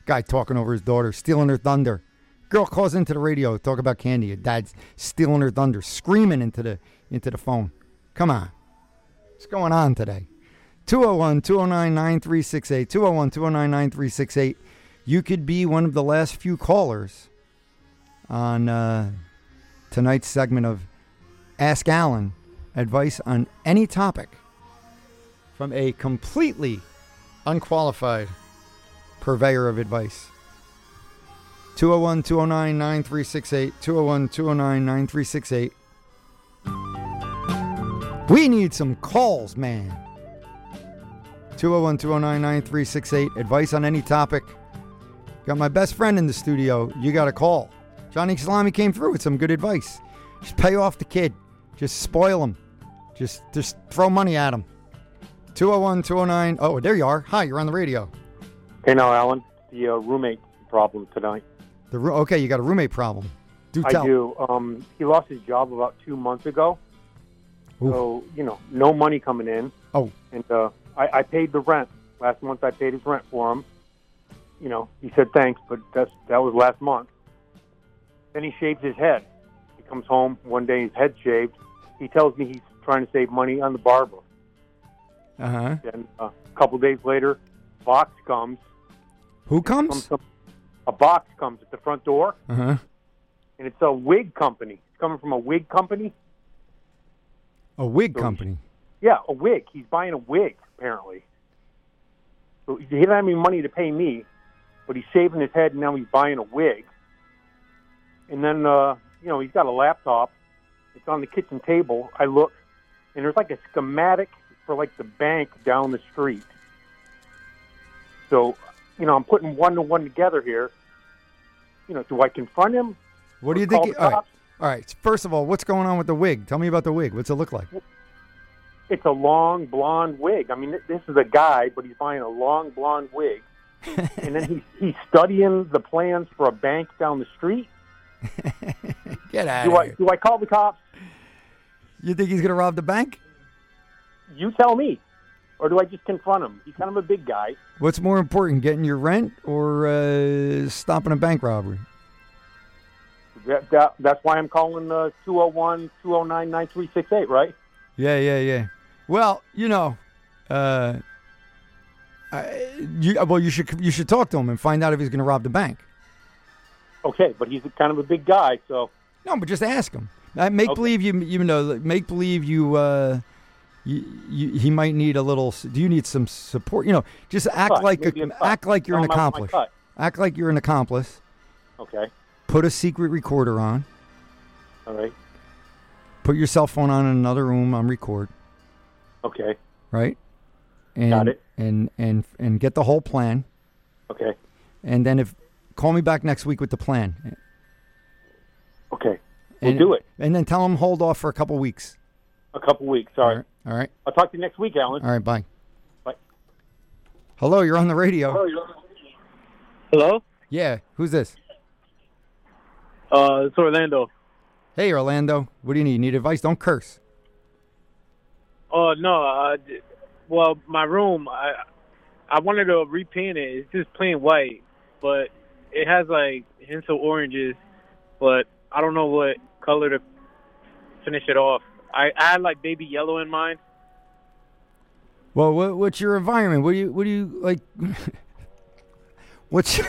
Guy talking over his daughter, stealing her thunder. Girl calls into the radio, talk about candy. Your dad's stealing her thunder, screaming into the phone. Come on. What's going on today? 201-209-9368. 201-209-9368. You could be one of the last few callers on tonight's segment of Ask Alan. Advice on any topic from a completely unqualified purveyor of advice. 201-209-9368. 201-209-9368. We need some calls, man. 201-209-9368. Advice on any topic. Got my best friend in the studio. You got a call. Johnny Salami came through with some good advice. Just pay off the kid. Just spoil him. Just throw money at him. 201-209. Oh, there you are. Hi, you're on the radio. Hey now, Alan. The roommate problem tonight. Okay, you got a roommate problem. Do tell. I do. He lost his job about 2 months ago. Oof. So, no money coming in. Oh. And I paid the rent. Last month I paid his rent for him. He said thanks, but that was last month. Then he shaves his head. He comes home one day, his head shaved. He tells me he's trying to save money on the barber. Uh-huh. Then a couple days later, box comes. Who comes? A box comes at the front door. Uh-huh. And it's a wig company. It's coming from a wig company. A wig company? Yeah, a wig. He's buying a wig, apparently. So he didn't have any money to pay me, but he's shaving his head, and now he's buying a wig. And then, he's got a laptop. It's on the kitchen table. I look, and there's like a schematic for like the bank down the street. So, I'm putting one to one together here. Do I confront him? What do you think? All right. First of all, what's going on with the wig? Tell me about the wig. What's it look like? It's a long blonde wig. I mean, this is a guy, but he's buying a long blonde wig. And then he's studying the plans for a bank down the street. Get out of here. Do I call the cops? You think he's going to rob the bank? You tell me. Or do I just confront him? He's kind of a big guy. What's more important, getting your rent or stopping a bank robbery? That's why I'm calling 201-209-9368, right? Yeah. Well, you should talk to him and find out if he's going to rob the bank. Okay, but he's kind of a big guy, so. No, but just ask him. Make believe he might need a little. Do you need some support? Just act like you're an accomplice. Act like you're an accomplice. Okay. Put a secret recorder on. All right. Put your cell phone on in another room on record. Okay. Right. And, got it. And get the whole plan. Okay. And then call me back next week with the plan. Okay. We'll do it. And then tell him hold off for a couple weeks. A couple weeks. All right. All right. I'll talk to you next week, Alan. All right. Bye. Bye. Hello, you're on the radio. Hello? Yeah. Who's this? It's Orlando. Hey, Orlando. What do you need? Need advice? Don't curse. Oh, no. Well, my room, I wanted to repaint it. It's just plain white, but it has, like, hints of oranges, but I don't know what color to finish it off. I had, like, baby yellow in mine. Well, what's your environment? What do you like? What's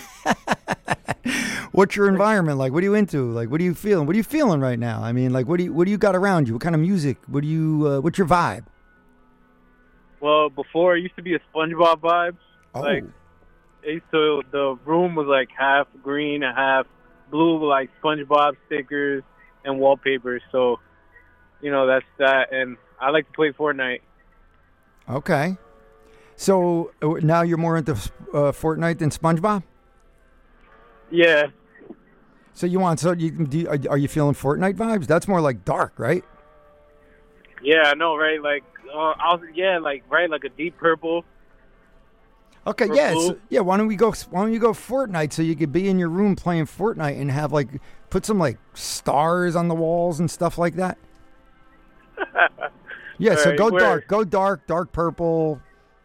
your environment like? What are you into? Like, what are you feeling? What are you feeling right now? I mean, like, what do you got around you? What kind of music? What's your vibe? Well, before it used to be a SpongeBob vibe. Oh. Like, the room was like half green and half blue, like SpongeBob stickers and wallpaper. So, that's that. And I like to play Fortnite. Okay. So now you're more into Fortnite than SpongeBob? Yeah. So are you feeling Fortnite vibes? That's more like dark, right? Yeah, I know, right? Like, like a deep purple. Okay, yeah. Why don't you go Fortnite so you could be in your room playing Fortnite and have put some stars on the walls and stuff like that? Yeah, so go dark purple.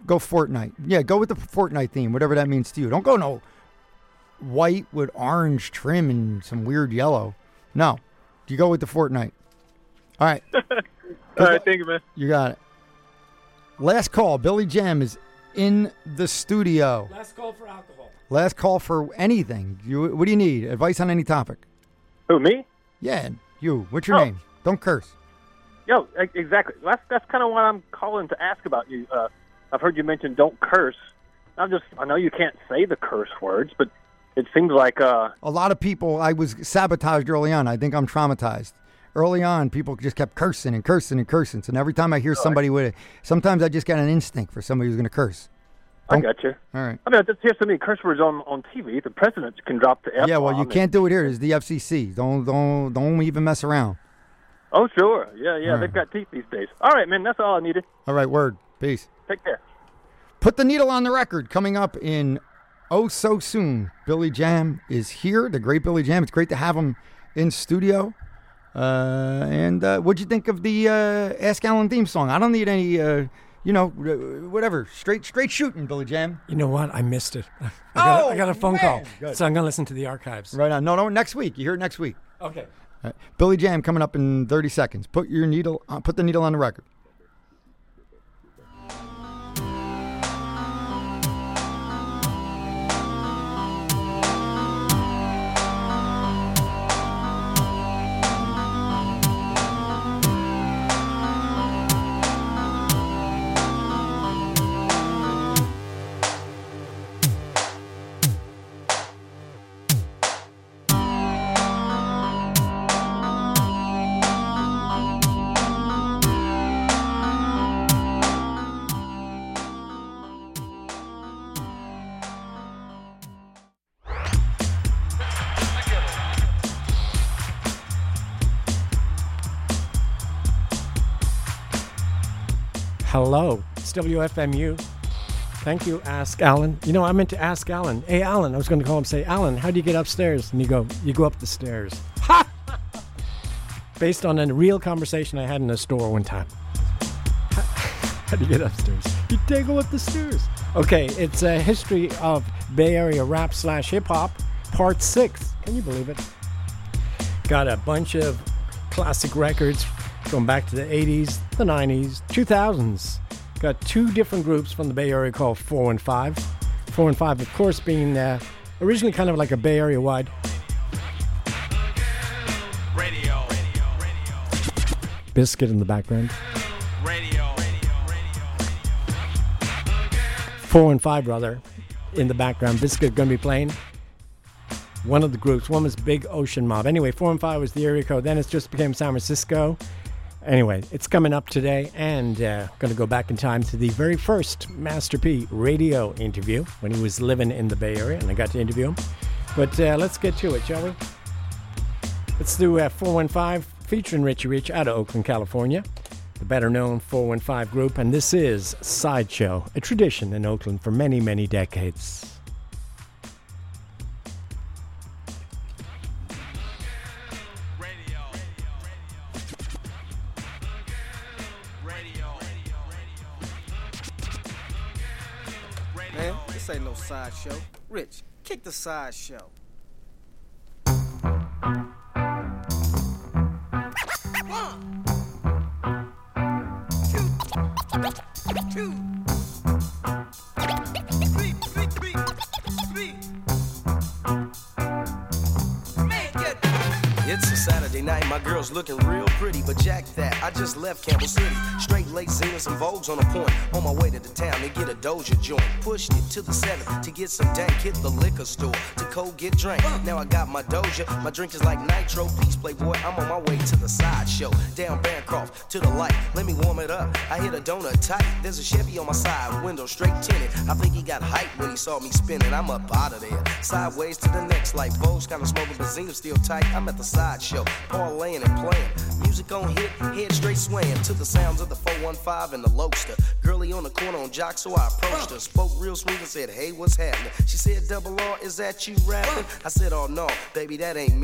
Go Fortnite. Yeah, go with the Fortnite theme, whatever that means to you. Don't go no white with orange trim and some weird yellow. No, you go with the Fortnite. All right. All right, thank you, man. You got it. Last call. Billy Jam is in the studio. Last call for alcohol. Last call for anything. What do you need? Advice on any topic? Who, me? Yeah, you. What's your name? Don't curse. Yo, exactly. That's kind of what I'm calling to ask about you. I've heard you mention don't curse. I know you can't say the curse words, but it seems like a lot of people. I was sabotaged early on. I think I'm traumatized. Early on, people just kept cursing and cursing and cursing. So every time I hear somebody with it, sometimes I just got an instinct for somebody who's going to curse. I got you. All right. I mean, I just hear so many curse words on TV. The president can drop the F-bomb. Yeah, well, you can't do it here. There's the FCC. Don't even mess around. Oh, sure. Yeah. Right. They've got teeth these days. All right, man. That's all I needed. All right, word. Peace. Take care. Put the needle on the record. Coming up in so soon. Billy Jam is here. The great Billy Jam. It's great to have him in studio. And what'd you think of the Ask Alan theme song? I don't need any... whatever. Straight shooting, Billy Jam. You know what? I missed it. I got a phone call. Good. So I'm going to listen to the archives. Right on. No, next week. You hear it next week. Okay. Right. Billy Jam coming up in 30 seconds. Put the needle on the record. Hello, it's WFMU. Thank you, Ask Alan. You know, I meant to ask Alan. Hey, Alan, I was going to call him and say, Alan, how do you get upstairs? And you go up the stairs. Ha! Based on a real conversation I had in a store one time. How do you get upstairs? You go up the stairs. Okay, it's a history of Bay Area rap / hip hop, part 6. Can you believe it? Got a bunch of classic records going back to the 80s, the 90s, 2000s. Got 2 different groups from the Bay Area called 415. 415, of course, being originally kind of like a Bay Area wide. Radio. Biscuit in the background. Radio. 415, brother, in the background. Biscuit going to be playing. One of the groups. One was Big Ocean Mob. Anyway, 415 was the area code. Then it just became San Francisco. Anyway, it's coming up today, and going to go back in time to the very first Master P radio interview when he was living in the Bay Area, and I got to interview him. But let's get to it, shall we? Let's do 415 featuring Richie Rich out of Oakland, California, the better-known 415 group, and this is Sideshow, a tradition in Oakland for many, many decades. Man, this ain't no sideshow. Rich, kick the sideshow. One, two, three. Make it. It's a Saturday night, my girl's looking real pretty, but jack that, I just left Campbell City. Straight late Zenas and Vogues on a point. On my way to the town to get a Doja joint. Pushed it to the 7th to get some dank. Hit the liquor store to cold get drank. Now I got my Doja, my drink is like nitro. Peace, playboy, I'm on my way to the sideshow. Down Bancroft to the light, let me warm it up. I hit a donut tight, there's a Chevy on my side, window straight tinted. I think he got hyped when he saw me spinning. I'm up out of there, sideways to the next light. Vogue's kinda smoking, but Zena's still tight. I'm at the sideshow, parlaying and playing. Music on hit, head straight swaying to the sounds of the 415 and the Loaster. Girlie on the corner on Jock, so I approached her. Spoke real smooth and said, hey, what's happening? She said, Double R, is that you rapping? I said, oh no, baby, that ain't me.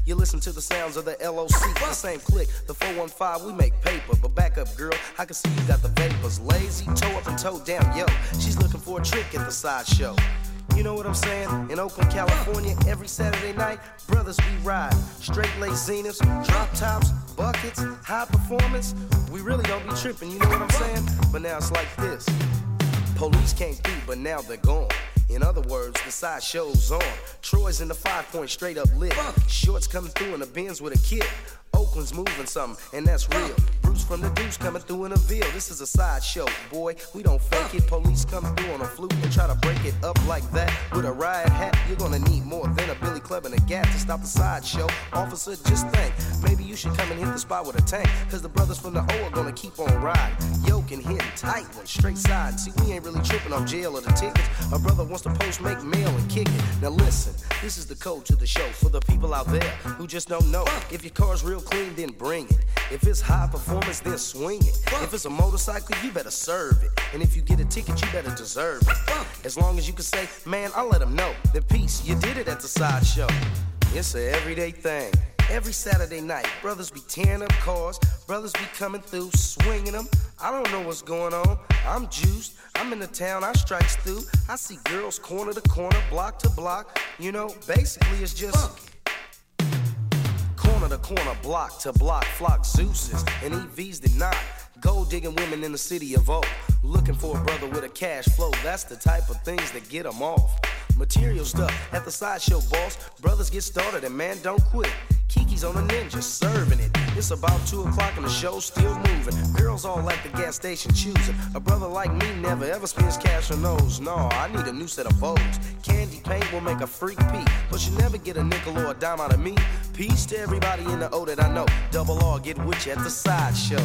You listen to the sounds of the LOC, the same click, the 415, we make paper. But back up, girl, I can see you got the vapors. Lazy, toe up and toe down, yo. She's looking for a trick at the sideshow. You know what I'm saying? In Oakland, California, every Saturday night, brothers we ride. Straight lace Zeniths, drop tops, buckets, high performance. We really don't be tripping, you know what I'm saying? But now it's like this. Police came through, but now they're gone. In other words, the side show's on. Troy's in the 5-point straight up lit. Shorts coming through in the Benz with a kid. Oakland's moving something, and that's real. Bruce from the Deuce coming through in a Ville. This is a sideshow, boy. We don't fake it. Police come through on a flute and try to break it up like that. With a riot hat, you're gonna need more than a Billy Club and a gat to stop the sideshow. Officer, just think, maybe you should come and hit the spot with a tank. Cause the brothers from the O are gonna keep on riding. Yoke and hitting tight one, straight side. See, we ain't really tripping off jail or the tickets. A brother wants to post, make mail, and kick it. Now listen, this is the code to the show for the people out there who just don't know. If your car's real clean, then bring it. If it's high performance, then swing it. If it's a motorcycle, you better serve it. And if you get a ticket, you better deserve it. As long as you can say, man, I'll let them know that peace, you did it at the sideshow. It's an everyday thing. Every Saturday night, brothers be tearing up cars, brothers be coming through, swinging them. I don't know what's going on. I'm juiced. I'm in the town. I strikes through. I see girls corner to corner, block to block. You know, basically it's just corner to corner, block to block, flock Zeus's and EVs did not. Gold digging women in the city of Oak, looking for a brother with a cash flow. That's the type of things that get them off. Material stuff at the sideshow, boss. Brothers get started and man, don't quit. Kiki's on a ninja, serving it. It's about 2 o'clock and the show's still moving. Girls all at the gas station choosing. A brother like me never ever spends cash on those. No, I need a new set of Vogues. Candy paint will make a freak pee, but you never get a nickel or a dime out of me. Peace to everybody in the O that I know. Double R, get with you at the sideshow.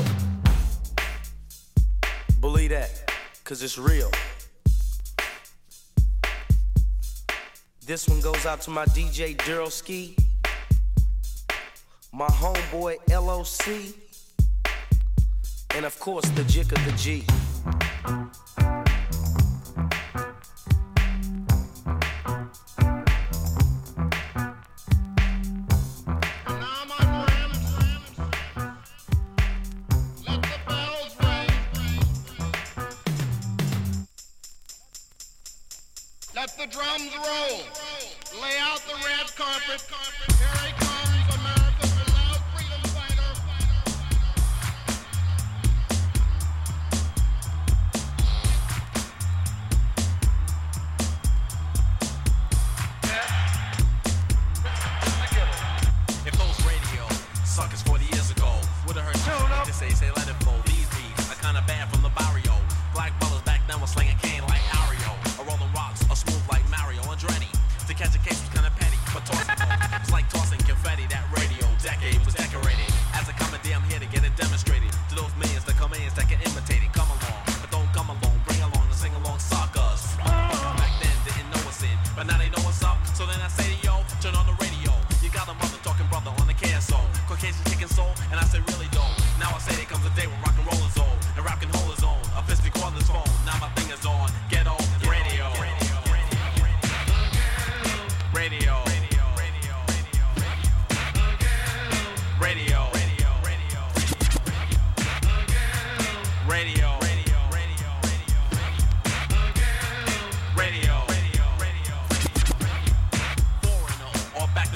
Believe that, cause it's real. This one goes out to my DJ Daryl Ski, my homeboy LOC, and of course the Jick of the G. Let the drums roll. Lay out the red carpet. Here he comes, America's beloved freedom fighter. If those radio suckers 40 years ago would have heard you say let it flow. These beats are kinda bad from the barrio. Black brothers back then were slinging cane like Ario, or rolling rocks, or smooth like Mario Andretti. To catch a case was kinda petty, but tossing it's like tossing confetti. That radio decade was decorated. As a comedy, I'm here to get it demonstrated to those millions that come in that can imitate it. Come along, but don't come along. Bring along the sing along suckers. Back then didn't know what's in, but now they know what's up. So then I say to yo, turn on the radio. You got a mother talking brother on the KSO, Caucasian chicken soul, and I say really don't. Now I say there comes a day when rock and roll is on, and rap can hold his own. A fist record his phone. Now my thing is on. Get on radio. Radio. Radio. Radio. Radio. 4-0, or back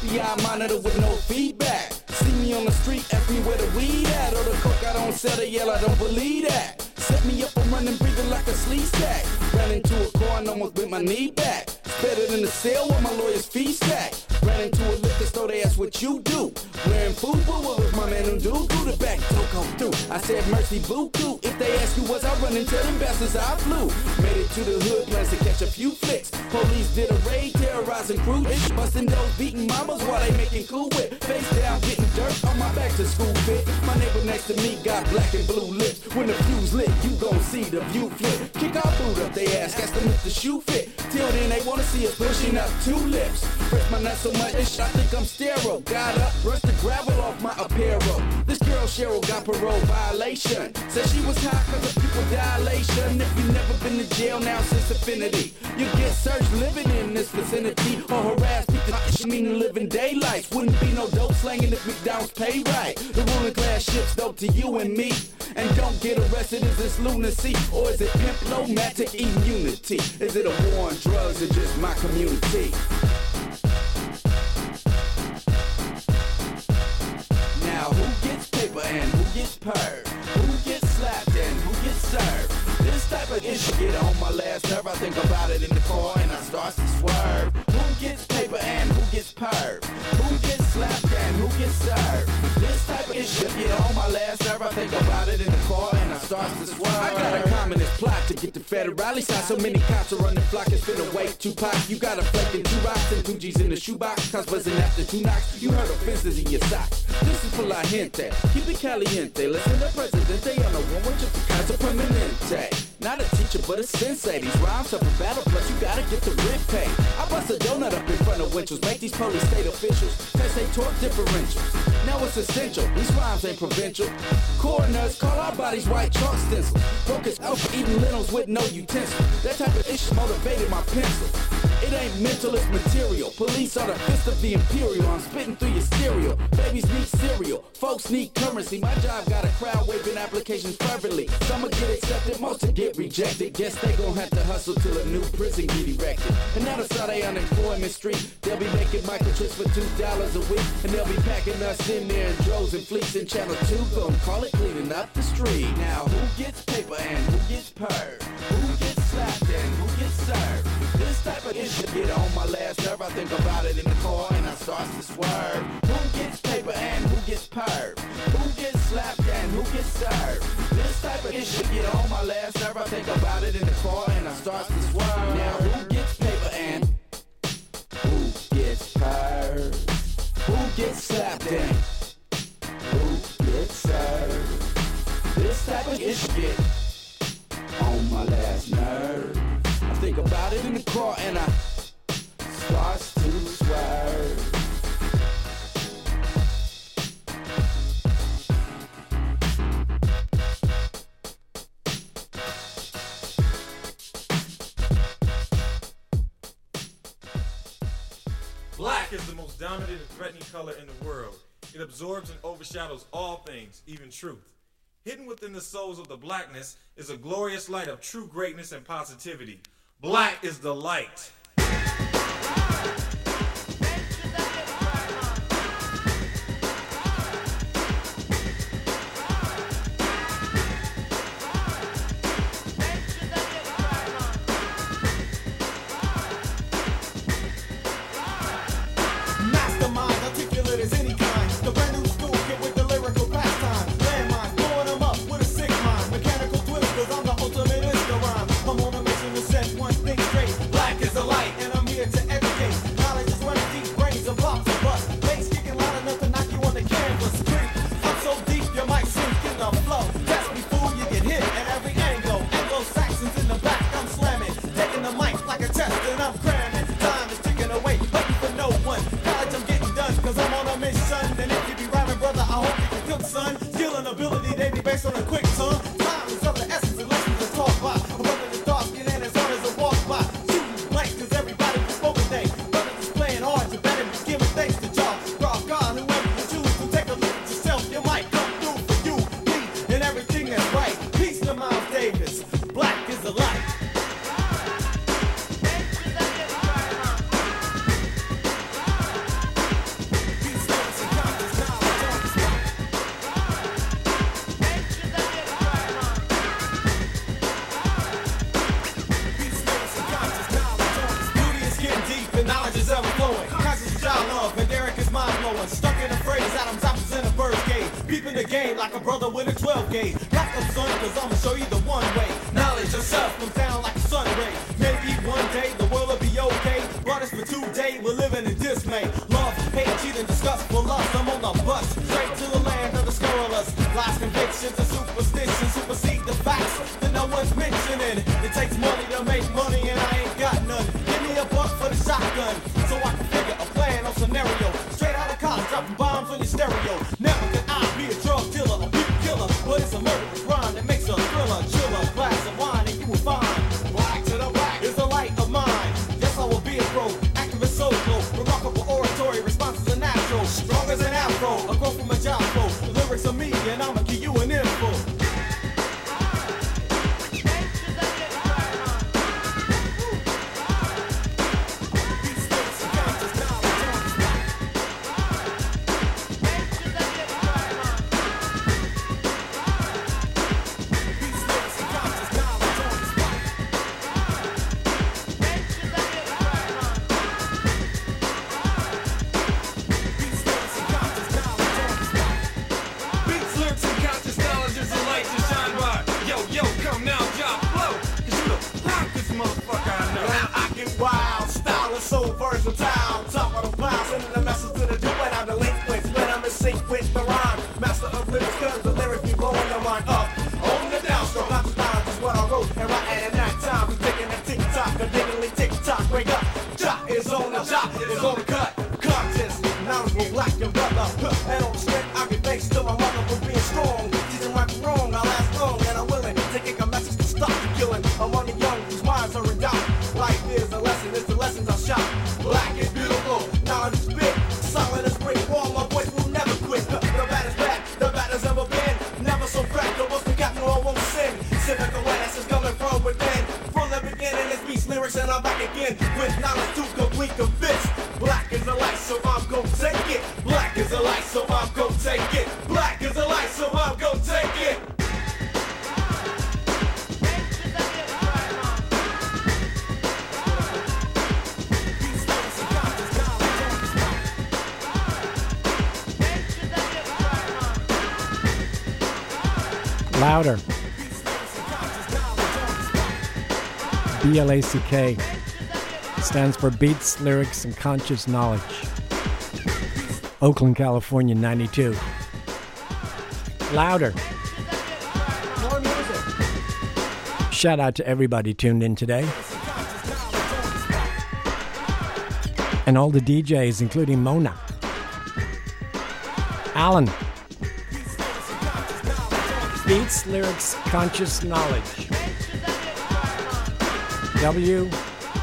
PI monitor with no feedback. See me on the street, ask me where the weed at, or the coke I don't sell, they yell, I don't believe that. Set me up, I'm running, breathing like a sleeve stack. Ran into a car and almost bent my knee back. Better than the sale where my lawyer's fee stack. Ran into a liquor store, they asked what you do. Wearing food, but what was my man who do? The back, don't come through. I said mercy, boo-coo. If they ask you was I running, tell them bastards I flew. Made it to the hood, plans to catch a few flicks. Police did a raid, terrorizing crew. Busting those beating mamas while they making cool whip. Face down, getting dirt on my back to school fit. My neighbor next to me got black and blue lips. When the fuse lit, you gon' see the view flip. Kick our boot up, they ask them if the shoe fit. Till then, they wanna see us pushing up 2 lips. Press my nuts so much, I think I'm sterile. Got up, brushed the gravel off my apparel. This girl Cheryl got parole violation. Said she was high cause of pupil dilation. If you never been to jail now since Affinity, you get searched living in this vicinity. Or harassed because mean living daylights. Wouldn't be no dope slanging if McDonald's pay right. The ruling class ships dope to you and me. And don't get arrested, is this lunacy? Or is it diplomatic immunity? Is it a war on drugs or just my community? Now who gets paper and who gets purred? Who gets slapped and who gets served? This type of issue get on my last nerve. I think about it in the car and I start to swerve. Who gets paper and who gets purred? Who gets slapped and who gets served? This type of issue get on my last nerve. I think about it in the car and I start to swerve. I got a communist plot to get the federale side. So many cops are running flock, it's finna wait 2 pops. You got a flake and 2 rocks and 2 G's in the shoebox. Cause buzzing after 2 knocks, you heard offenses in your socks. This is for la gente, keep it caliente. Listen to Presidente on the one with just the Casa Permanente. Not a teacher, but a sensei. These rhymes up a battle, plus you gotta get the rent paid. I bust a donut up in front of winches, make these police state officials face they torque differentials. Now it's essential, these rhymes ain't provincial. Coroners call our bodies white chalk stencils. Focus out for eating lentils with no utensil. That type of issue motivated my pencil. It ain't mental, it's material. Police are the fist of the imperial. I'm spitting through your stereo. Babies need cereal, folks need currency. My job got a crowd waving applications fervently. Some will get accepted, most will get rejected. Guess they gon' have to hustle till a new prison get erected. And now that's how they unemployment street. They'll be making microchips for $2 a week. And they'll be packing us in there in droves and fleets in Channel 2. Gon' call it cleaning up the street. Now who gets paper and who gets purred? Who gets slapped and who gets served? This type of issue get on my last nerve. I think about it in the car and I start to swerve. Who gets paper and who gets purred? Who gets slapped and who gets served? This type of issue get on my last nerve. I think about it in the car and I start to swerve. Now who gets paper and who gets purred? Who gets slapped and who gets served? This type of issue get on my last nerve. I think about it in the car and I start to swerve. Black is the most dominant and threatening color in the world. It absorbs and overshadows all things, even truth. Hidden within the souls of the blackness is a glorious light of true greatness and positivity. Black is the light. One thing straight, black is the light, and I'm here to educate. in the game like a brother with a 12 gauge. Like a son, cause I'ma show you the one way. Knowledge yourself comes down like a sun ray. Maybe one day the world will be okay. Brought us for 2 days, we're living in dismay. Love, hate, cheating, disgust for lust. I'm on the bus, straight to the land of the scurrilous. Lies, convictions, and superstitions supersede the facts that no one's mentioning. It takes money to make money and I ain't got none. Give me a buck for the shotgun, so I can figure a plan or scenario. Straight out of college, dropping bombs on your stereo. Never could I be a drug dealer, a beat killer, but it's a murderous rhyme that makes a thriller. Chill a glass of wine and you will find black to the black is the light of mine. Yes, I will be a pro, activist solo, remarkable oratory, responses are natural, strong as an afro, a quote from a job flow. The lyrics are me and I'ma give you an info. Louder. BLACK stands for Beats, Lyrics, and Conscious Knowledge. Oakland, California, 92. Louder. More music. Shout out to everybody tuned in today. And all the DJs, including Mona. Alan. Beats, Lyrics, Conscious Knowledge. WFMU.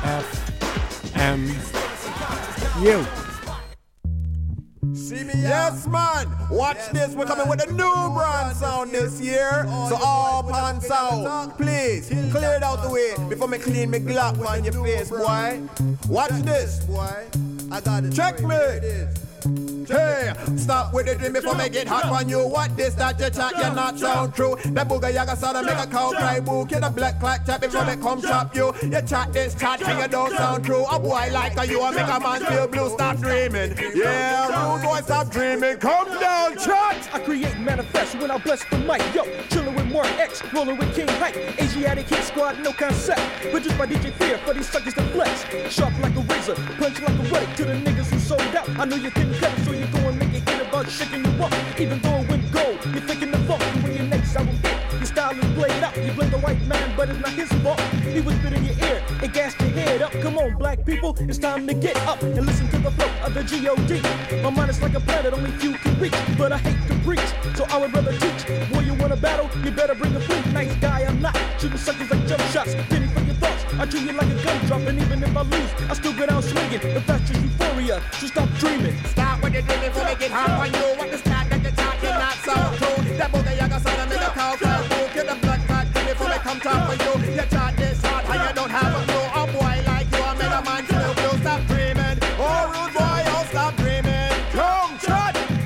See me, yes, man. Watch this. We're coming with a new brand sound this year. So all pan sound, please clear it out the way before me clean me Glock on your face, boy. Watch this, boy. I got it. Check me. Hey, stop with the dream before me get hot on you. What this that you chat, you not sound true. The booger yaga sound make a cow cry boo. Get a black clock tap before me come chop you. You chat this chat and you don't sound true. A boy like you and make a man feel blue. Stop dreaming. Yeah, rude boy, stop dreaming. Come down, chat. I create and manifest when I bless the mic. Yo, chillin' with Mark X, rollin' with King Hype. Asiatic hit squad, no concept. Produced by DJ Fear for these suckers to flex. Sharp like a razor, punch like a relic to the niggas who sold out. I know you couldn't cut it, so you go and make it hit about shaking you up. Even though it went gold, you're thinking the fuck. And when you're next, I will hit. Your style is played up. You blame the white man, but it's not his fault. He whispered in your ear and gassed your head up. Come on, black people, it's time to get up and listen to the flow of the G.O.D. My mind is like a planet, only few can reach. But I hate to preach, so I would rather teach. Boy, you wanna battle? You better bring a fleet. Nice guy, I'm not. Shooting suckers like jump shots. Penny for your thoughts. I treat you like a gun drop, and even if I lose, I still go down swinging. If that's just euphoria, so stop dreaming. Stop with the dream before they get hot on you. What this cat that you talk, you not sound true. That booger yaga sound and make a cow cry boo. Get the blood clot before they come top for you. You chat this hard and you don't have a clue. A boy like you, I made a man feel blue. Stop dreaming. Oh, rude boy, oh, stop dreaming. Come, chat. I would be like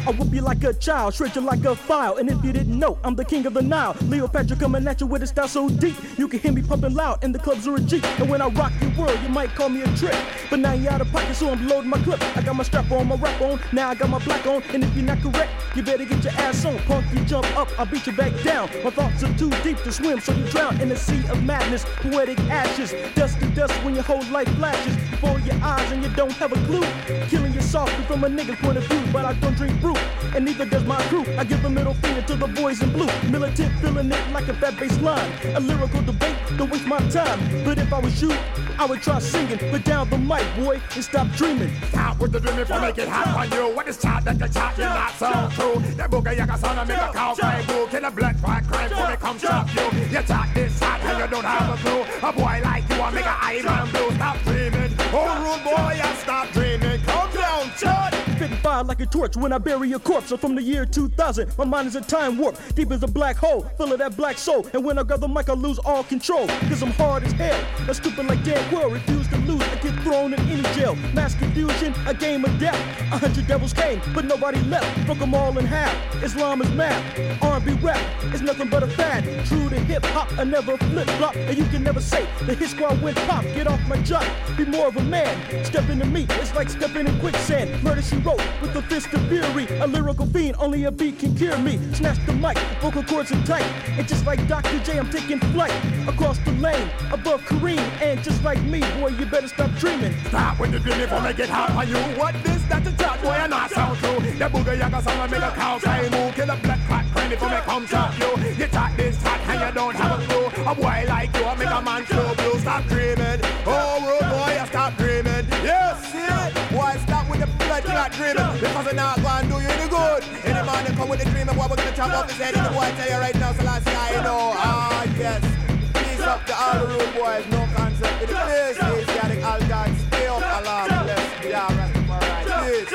like a child, shred you like a file. And if you didn't know, I'm the king of the Nile. Cleopatra coming at you with a style so deep, you can hear me pumping loud in the clubs or a Jeep. And when I rock your world, you might call me a trick, but now you out of pocket, so I'm loading my clip. I got my strap on, my rap on, now I got my black on. And if you're not correct, you better get your ass on. Punk, you jump up, I'll beat you back down. My thoughts are too deep to swim, so you drown in the sea of madness. Poetic ashes, dust to dust when your whole life flashes before your eyes and you don't have a clue. Killing you softly from a nigga's point of view, but I don't drink brew, and neither does my crew. I give a middle finger to the boys in blue. Militant, feeling it like a fat bass line. A lyrical debate, don't waste my time. But if I was you, I would try singing. Put down the mic, boy, and stop dreaming. Stop with the dreaming for make it happen on you. What is chat that the chat is not so true? The boogie yaga son of make a cow cry boo. Kill a black fat crime for me come chop you. You chat this hot and you don't have a clue. A boy like you a make a iron blue. Stop dreaming, oh rude boy, and stop dreaming. Come down, chat. Spitting fire like a torch when I bury a corpse. So from the year 2000, my mind is a time warp, deep as a black hole, full of that black soul. And when I grab the mic, I lose all control, cause I'm hard as hell. I'm stupid like Dan Quill, refuse to lose, I get thrown in any jail. Mass confusion, a game of death. 100 devils came, but nobody left. Broke them all in half. Islam is mad, R&B rap is nothing but a fad. True to hip hop, I never flip flop, and you can never say the hit squad went pop. Get off my jock, be more of a man. Step into me, it's like stepping in quicksand. Murder she wrote with the fist of fury. A lyrical fiend, only a beat can cure me. Snatch the mic, vocal cords are tight. And just like Dr. J, I'm taking flight across the lane, above Kareem. And just like me, boy, you better stop dreaming. Stop when you dreaming for make it hot on you. What this, that the chat, boy, and not sound true. The boogie yaga song and make a cow cry move. Kill a black fat crane for me come chop you. You chat this hot and you don't have a clue. A boy like you, I make a man show blue. Stop dreaming, oh rude boy, you stop dreaming. Yes, see, boy, stop with the blood, you're not dreaming. Because it's not gonna do you any good. Any man that come with the dreaming, boy, we're gonna chop off his head. And the boy tell you right now, so last guy, you know, yes. Peace up to all the rude boys, no concept with the face. Asiatic, all God, stay up, alarm, bless, yeah, Rastafari, peace.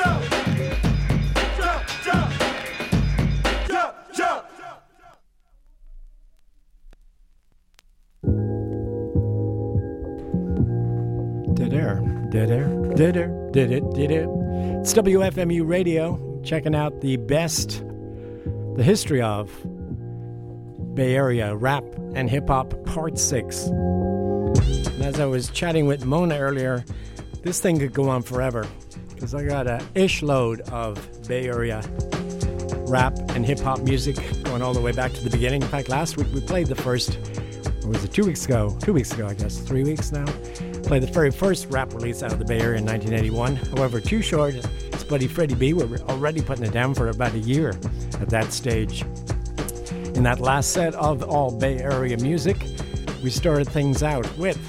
It's WFMU Radio, checking out the history of Bay Area rap and hip-hop part 6. And as I was chatting with Mona earlier, this thing could go on forever, because I got a ish load of Bay Area rap and hip-hop music going all the way back to the beginning. In fact, last week we played the first, or was it 2 weeks ago? 2 weeks ago, I guess, 3 weeks now. Played the very first rap release out of the Bay Area in 1981. However, Too Short, his buddy Freddie B were already putting it down for about a year at that stage. In that last set of all Bay Area music, we started things out with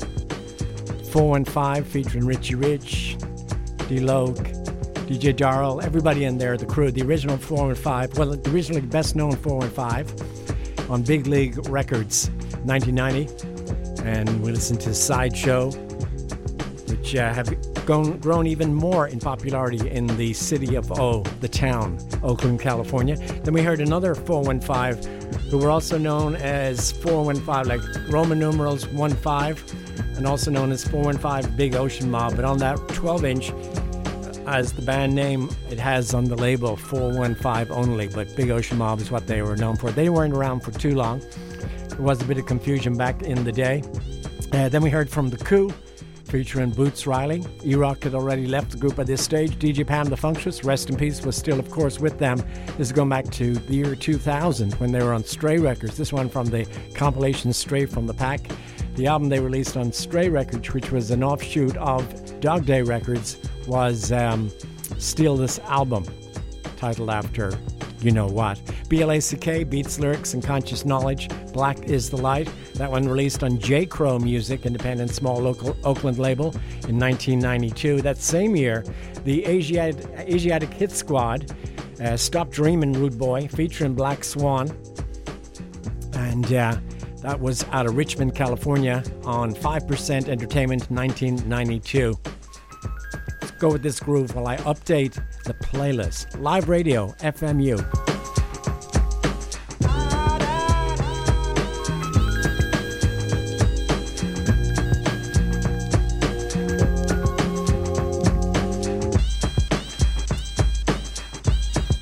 415 featuring Richie Rich, D-Loc, DJ Darrell, everybody in there, the crew, the original 415, well, the originally best known 415 on Big League Records, 1990. And we listened to Sideshow, which have grown even more in popularity in the city of the town, Oakland, California. Then we heard another 415, who were also known as 415, like Roman numerals 15, and also known as 415 Big Ocean Mob. But on that 12-inch, as the band name, it has on the label 415 only, but Big Ocean Mob is what they were known for. They weren't around for too long. There was a bit of confusion back in the day. Then we heard from The Coup, featuring Boots Riley. E-Rock had already left the group at this stage. DJ Pam the Funktress, rest in peace, was still, of course, with them. This is going back to the year 2000 when they were on Stray Records. This one from the compilation Stray from the Pack. The album they released on Stray Records, which was an offshoot of Dog Day Records, was Steal This Album, titled after you know what. BLACK, Beats, Lyrics, and Conscious Knowledge, Black is the Light. That one released on J. Crow Music, independent small local Oakland label, in 1992. That same year, the Asiatic Hit Squad, Stop Dreamin' Rude Boy, featuring Black Swan. And that was out of Richmond, California, on 5% Entertainment, 1992. Let's go with this groove while I update the playlist. Live Radio, FMU.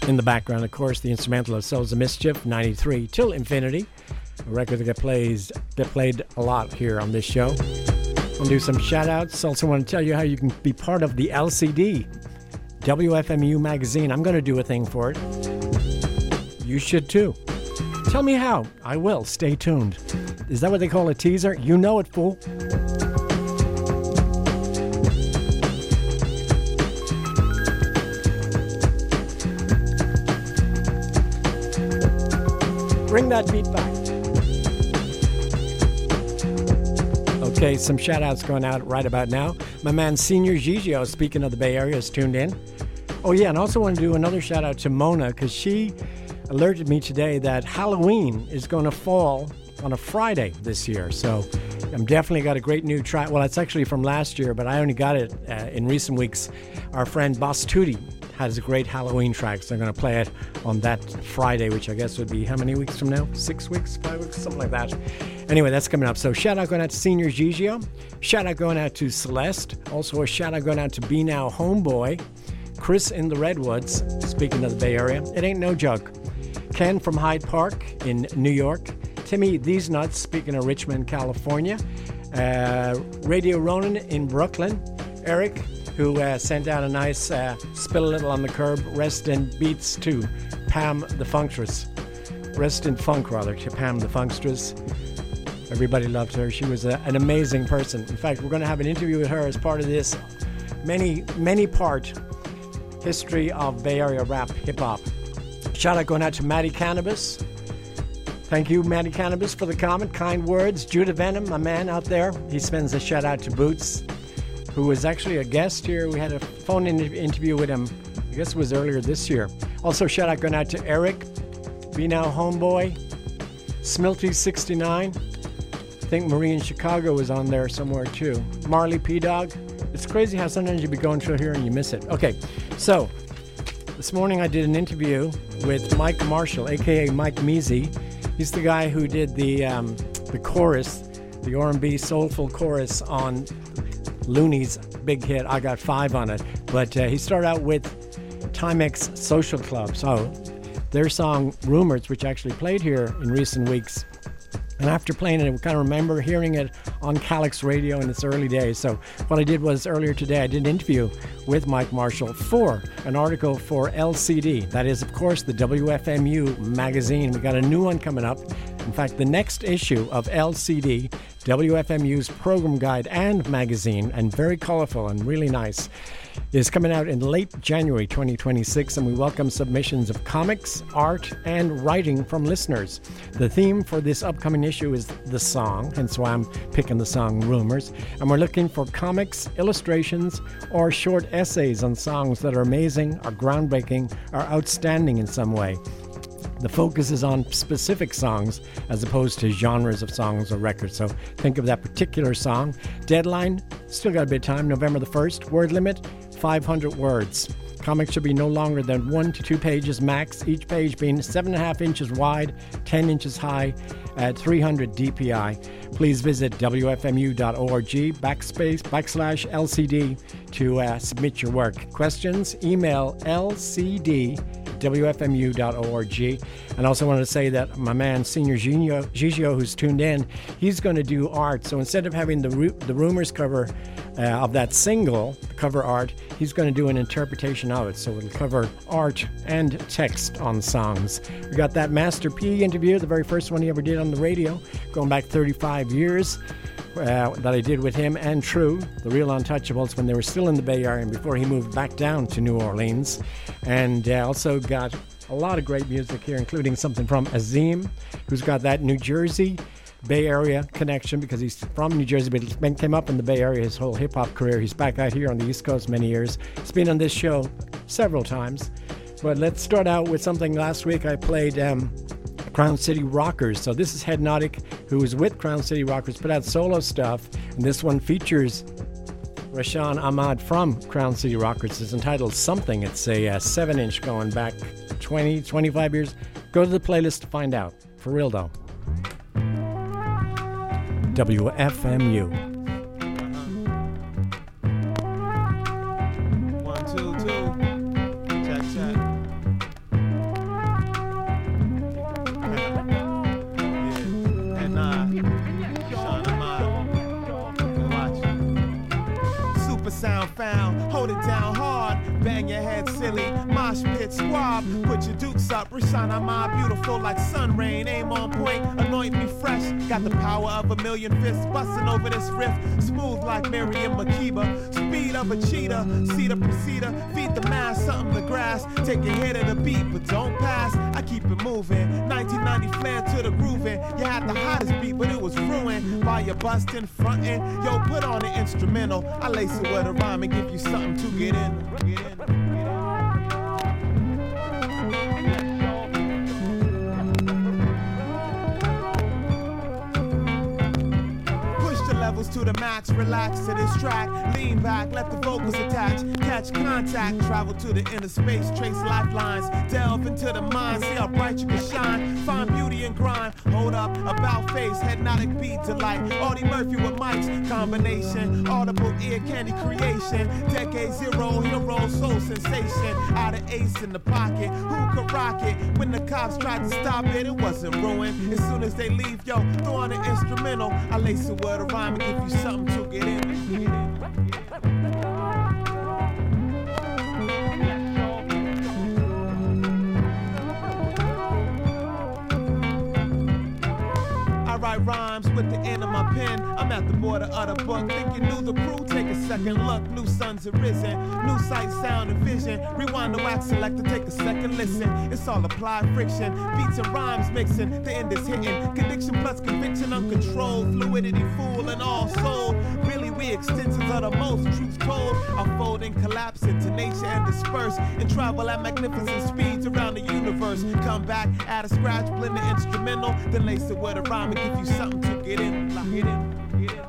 In the background, of course, the instrumental of Souls of Mischief, 93 Till Infinity, a record that get played a lot here on this show. I'll do some shout-outs. Also want to tell you how you can be part of the LCD, WFMU magazine. I'm going to do a thing for it. You should too. Tell me how. I will. Stay tuned. Is that what they call a teaser? You know it, fool. Bring that beat back. Okay, some shout-outs going out right about now. My man Senior Gigio, speaking of the Bay Area, is tuned in. Oh yeah, and also want to do another shout-out to Mona, because she alerted me today that Halloween is going to fall on a Friday this year. So I'm definitely got a great new track. Well, it's actually from last year, but I only got it in recent weeks. Our friend Boss Tootie has a great Halloween track, so I'm going to play it on that Friday, which I guess would be how many weeks from now? 6 weeks? 5 weeks? Something like that. Anyway, that's coming up. So shout out going out to Senior Gigio. Shout out going out to Celeste. Also a shout out going out to Be Now Homeboy. Chris in the Redwoods, speaking of the Bay Area. It ain't no joke. Ken from Hyde Park in New York. Timmy These Nuts, speaking of Richmond, California. Radio Ronan in Brooklyn. Eric, who sent out a nice Spill a Little on the Curb, Rest in Beats to Pam the Funkstress. Rest in Funk, rather, to Pam the Funkstress. Everybody loved her. She was an amazing person. In fact, we're going to have an interview with her as part of this many-part history of Bay Area rap, hip-hop. Shout out going out to Maddie Cannabis. Thank you, Maddie Cannabis, for the comment. Kind words. Judah Venom, my man out there. He sends a shout out to Boots, who was actually a guest here. We had a phone interview with him, I guess it was earlier this year. Also, shout out going out to Eric, Be Now Homeboy, Smilty69. I think Marie in Chicago was on there somewhere too. Marley P-Dog. It's crazy how sometimes you be going through here and you miss it. Okay, so this morning I did an interview with Mike Marshall, a.k.a. Mike Measy. He's the guy who did the chorus, the R&B soulful chorus on Looney's big hit, I Got Five on it. But he started out with Timex Social Club. So their song Rumors, which actually played here in recent weeks. And after playing it, I kind of remember hearing it on Calix Radio in its early days. So what I did was earlier today, I did an interview with Mike Marshall for an article for LCD. That is, of course, the WFMU magazine. We got a new one coming up. In fact, the next issue of LCD, WFMU's program guide and magazine, and very colorful and really nice, is coming out in late January 2026, and we welcome submissions of comics, art, and writing from listeners. The theme for this upcoming issue is the song, hence why I'm picking the song Rumors, and we're looking for comics, illustrations, or short essays on songs that are amazing, are groundbreaking, are outstanding in some way. The focus is on specific songs as opposed to genres of songs or records. So think of that particular song. Deadline, still got a bit of time, November the 1st. Word limit, 500 words. Comics should be no longer than 1 to 2 pages max, each page being 7.5 inches wide, 10 inches high, at 300 DPI. Please visit wfmu.org/LCD to submit your work. Questions, email lcd@wfmu.org. And also wanted to say that my man, Senior Gigio, who's tuned in, he's going to do art. So instead of having the Rumors cover of that single, cover art, he's going to do an interpretation of it. So it'll cover art and text on songs. We got that Master P interview, the very first one he ever did on the radio, going back 35 years. That I did with him and True, the Real Untouchables, when they were still in the Bay Area and before he moved back down to New Orleans. And also got a lot of great music here, including something from Azim, who's got that New Jersey Bay Area connection because he's from New Jersey, but he came up in the Bay Area his whole hip-hop career. He's back out here on the East Coast many years. He's been on this show several times. But let's start out with something. Last week I played Crown City Rockers. So this is Hednotic, who was with Crown City Rockers, put out solo stuff, and this one features Rashaan Ahmad from Crown City Rockers. It's entitled Something. It's a 7-inch going back 20, 25 years. Go to the playlist to find out. For real, though. WFMU. 1, 2, 2. Check, check. sound found. Hold it down hard, bang your head silly. Mosh pit squab, put your dukes up. Rishana, my beautiful like sun rain. Aim on point, anoint me fresh. Got the power of a million fists busting over this riff. Smooth like Miriam Makeba. Speed of a cheetah, cedar procedure. Feed the mass, something to grass. Take a hit of the beat, but don't pass. I keep it moving. 1990 flare to the grooving. You had the hottest beat, but it was ruined by your bustin' frontin'. Yo, put on an instrumental. I lace it with a rhyme and give you something to get in. To the max, relax to this track, lean back, let the vocals attach, catch contact, travel to the inner space, trace lifelines, delve into the mind, see how bright you can shine, find beauty and grind, hold up, about face, hypnotic beat delight, Audie Murphy with mics, combination, audible ear candy creation, decade zero, hero, soul sensation, out of ace in the pocket, who could rock it, when the cops tried to stop it, it wasn't ruined, as soon as they leave, yo, throw on an instrumental, I lace it with a rhyme and give you something to get in. I write rhymes with the end of my pen. I'm at the border of the book. Think you knew the crew? Take a second look. New suns arisen. New sight, sound, and vision. Rewind the wax selector. Take a second listen. It's all applied friction. Beats and rhymes mixing. The end is hitting. Conviction plus conviction. Uncontrolled. Fluidity, fool, and all soul. Really, we extensions of the most. Truth told. Unfold and collapse into nature and disperse. And travel at magnificent speeds around the universe. Come back, add a scratch, blend the instrumental. Then lace it with a rhyme and give you something to get in. Get in. Get in.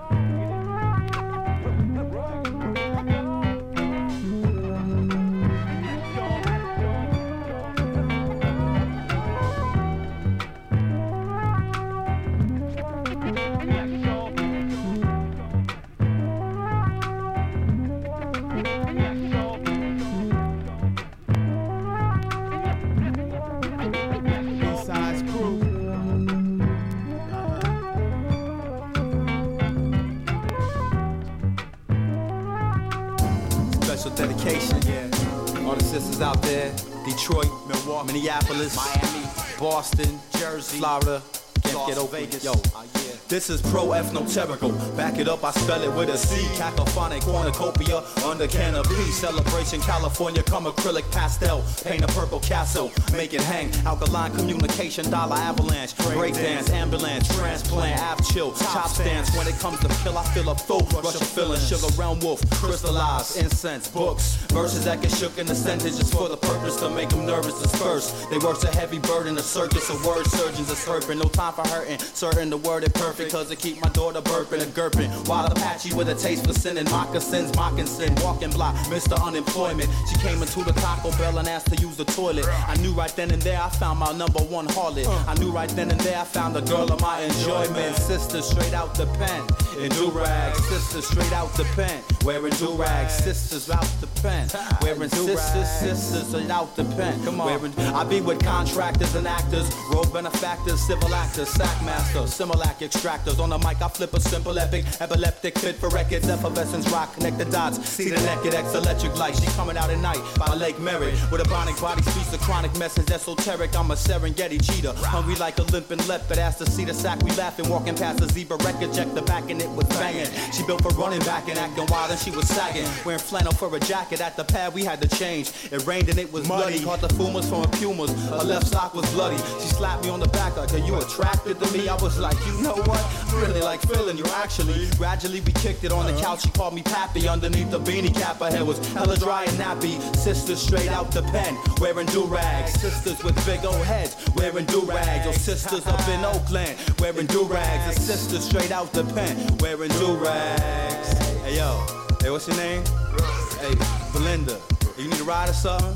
Dedication, yeah. All the sisters out there, Detroit, Milwaukee, Minneapolis, Miami, Boston, Jersey, Florida, can't get over Vegas. Yo, this is pro-ethnoterical. Back it up, I spell it with a C. Cacophonic cornucopia under canopy. Celebration, California, come acrylic pastel. Paint a purple castle, make it hang. Alkaline communication, dollar avalanche. Breakdance, ambulance, transplant, ab chill. Chop stance, when it comes to kill, I feel a full rush of feeling. Sugar round wolf, crystallized, incense, books. Verses that get shook in the sentences for the purpose to make them nervous disperse. They work's a heavy burden, a circus of word surgeons, a serpent. No time for hurting, certain the word is perfect. Cause it keep my daughter burping and gurping. While Apache with a taste for sin and moccasins, mocking sin, walking block, Mr. Unemployment. She came into the Taco Bell and asked to use the toilet. I knew right then and there I found my number one harlot. I knew right then and there I found the girl of my enjoyment. Sister straight out the pen, in do-rags. Sister straight out the pen, wearing do-rags. Sisters out the pen, wearing sisters straight out the pen. Come on. I be with contractors and actors, road benefactors, civil actors, sack masters, Similac extractors. On the mic I flip a simple epic, epileptic fit for records, effervescence rock, connect the dots, see the naked X electric light. She coming out at night by Lake Merritt with a bionic body, speaks a chronic message, esoteric. I'm a Serengeti cheetah, hungry like a limping leopard. Asked to see the sack, we laughing, walking past the zebra record, check the back and it was banging. She built for running back and acting wild and she was sagging, wearing flannel for a jacket. At the pad we had to change, it rained and it was muddy. Caught the fumas from her pumas, her left sock was bloody. She slapped me on the back like, are you attracted to me? I was like, you know what? I really like feeling you actually. Gradually we kicked it on the couch, she called me Pappy. Underneath the beanie cap her hair was hella dry and nappy. Sisters straight out the pen, wearing do-rags. Sisters with big old heads, wearing do-rags. Oh, sisters up in Oakland, wearing do-rags. A sister straight out the pen, wearing do-rags. Hey yo, hey, what's your name? Hey, Belinda, you need a ride or something?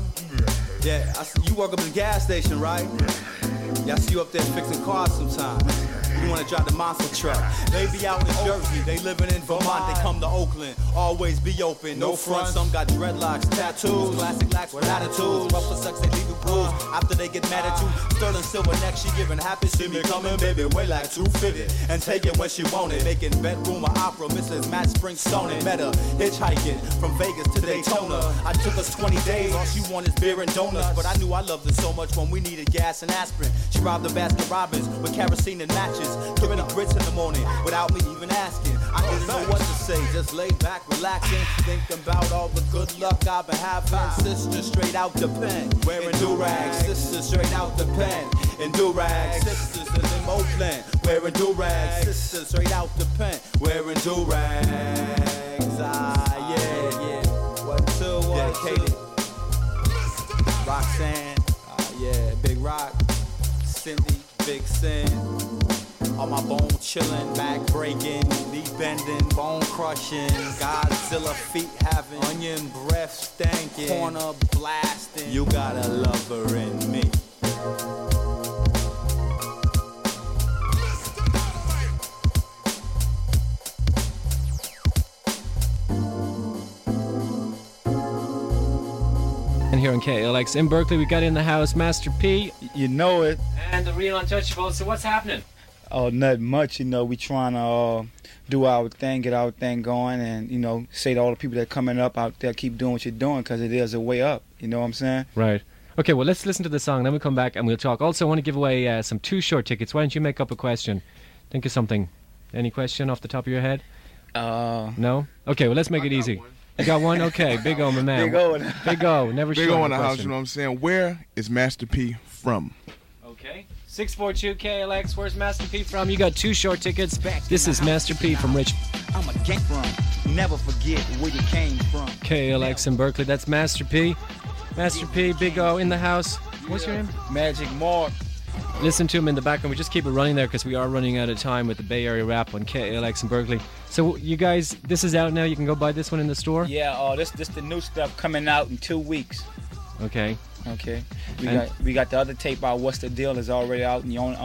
Yeah, you work up at the gas station, right? Yeah, I see you up there fixing cars sometimes. You wanna drive the monster truck. They be out in Jersey, they living in Vermont. They come to Oakland, always be open. No front, some got dreadlocks, tattoos, classic lacks with attitudes. Rough for sex, they leave you bruised. After they get mad at you, sterling silver neck, she giving happy. See me coming, baby, way like 250. And take it when she want it. Making bedroom or opera, Mrs. Matt Springstone. Met her hitchhiking from Vegas to Daytona. I took us 20 days, all she wanted is beer and donuts. But I knew I loved her so much when we needed gas and aspirin. She robbed the Baskin Robbins with kerosene and matches. Cooking the grits in the morning without me even asking. I didn't know what to say, just lay back, relaxing, thinking about all the good luck I've been having. Sister straight out the pen, wearing do-rags. Sister straight out the pen, in do-rags. Sisters in them Oakland, wearing do-rags. Sister straight out the pen, wearing do-rags. Ah, yeah. 1, 2, dedicated. Roxanne, yeah, Big Rock, Cindy, Big Sin. On my bone chillin', back breaking, knee bending, bone crushing, Godzilla feet having, onion breath stankin', corner blasting. You got a lover in me. And here on KLX in Berkeley, we got in the house Master P. You know it. And the Real Untouchables. So what's happening? Oh, nothing much. You know, we trying to do our thing, get our thing going, and, you know, say to all the people that are coming up out there, keep doing what you're doing, because it is a way up. You know what I'm saying? Right. Okay, well, let's listen to the song, then we'll come back and we'll talk. Also, I want to give away some Too Short tickets. Why don't you make up a question? Think of something. Any question off the top of your head? No? Okay, well, let's make it easy. You got one? Okay, Big O, my man. Big O. Big O, never Big short O of in a the house, question. you know what I'm saying? Where is Master P from? Okay. 642 KLX, where's Master P from? You got 2 short tickets. This is Master P from Rich. I'm a gang from. Never forget where you came from. KLX in Berkeley. That's Master P. Master P, Big O in the house. What's your name? Magic Mark. Listen to him in the background. We just keep it running there because we are running out of time with the Bay Area Rap on KLX in Berkeley. So you guys, this is out now. You can go buy this one in the store? Yeah, this the new stuff coming out in 2 weeks. Okay. Okay. We got the other tape out, What's the Deal, is already out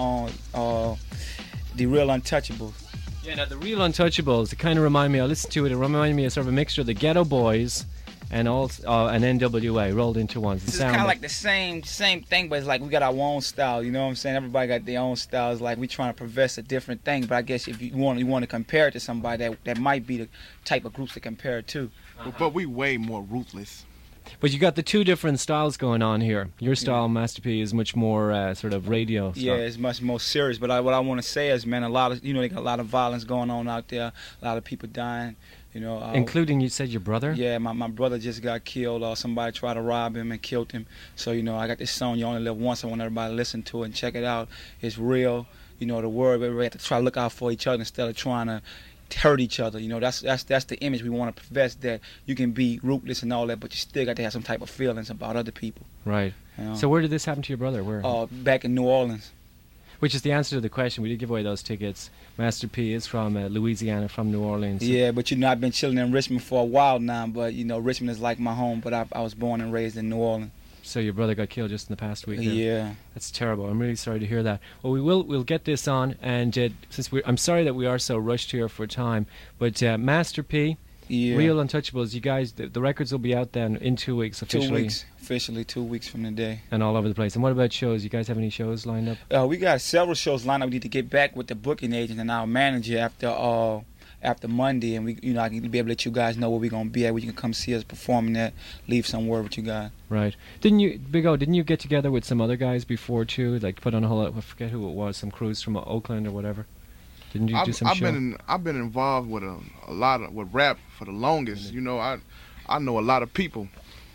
on The Real Untouchables. Yeah, now The Real Untouchables, it kind of reminded me, I listened to it, it reminded me of sort of a mixture of the Ghetto Boys and also an NWA rolled into one. It's kind of like the same thing, but it's like we got our own style, you know what I'm saying? Everybody got their own styles, like we trying to progress a different thing, but I guess if you want to compare it to somebody, that might be the type of groups to compare it to. But we way more ruthless. But you got the 2 different styles going on here. Your style, Master P, is much more sort of radio stuff. Yeah, it's much more serious. But what I want to say is, man, they got a lot of violence going on out there. A lot of people dying. You know, including, you said, your brother? Yeah, my brother just got killed. Somebody tried to rob him and killed him. So, you know, I got this song, You Only Live Once. I want everybody to listen to it and check it out. It's real. You know, the word, we have to try to look out for each other instead of trying to hurt each other. You know, that's the image we want to profess, that you can be ruthless and all that, but you still got to have some type of feelings about other people. Right. You know? So where did this happen to your brother? Where? Back in New Orleans. Which is the answer to the question. We did give away those tickets. Master P is from Louisiana, from New Orleans. Yeah, but you know, I've been chilling in Richmond for a while now, but you know, Richmond is like my home, but I was born and raised in New Orleans. So your brother got killed just in the past week. Yeah, that's terrible. I'm really sorry to hear that. Well, we'll get this on, and since I'm sorry that we are so rushed here for time, but Master P, Real Untouchables, you guys, the records will be out then in 2 weeks officially. 2 weeks, officially 2 weeks from today. And all over the place. And what about shows? You guys have any shows lined up? We got several shows lined up. We need to get back with the booking agent and our manager after Monday, and I can be able to let you guys know where we're gonna be at, where you can come see us performing at, leave some word with you guys. Right. Didn't you get together with some other guys before too? Like put on a whole, I forget who it was, some crews from Oakland or whatever. Didn't you do some show? I've been involved with a lot with rap for the longest. You know, I know a lot of people,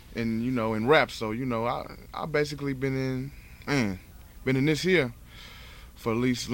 in rap. So I basically been in this here for at least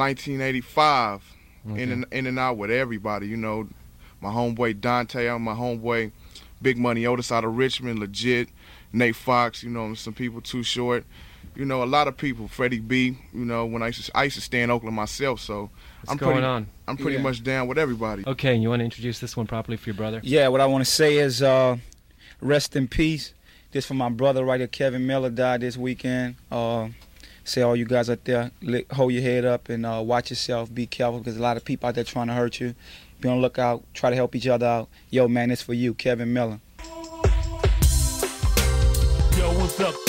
1985. Okay. In and out with everybody, my homeboy Dante, my homeboy Big Money Otis out of Richmond, Legit, Nate Fox, some people Too Short, a lot of people, Freddie B, when I used to stay in Oakland myself, so I'm pretty much down with everybody. Okay, and you want to introduce this one properly for your brother? Yeah, what I want to say is rest in peace. This for my brother right here, Kevin Miller, died this weekend. say all you guys out there, hold your head up and watch yourself. Be careful because a lot of people out there trying to hurt you. Be on the lookout. Try to help each other out. Yo, man, it's for you, Kevin Miller. Yo, what's up?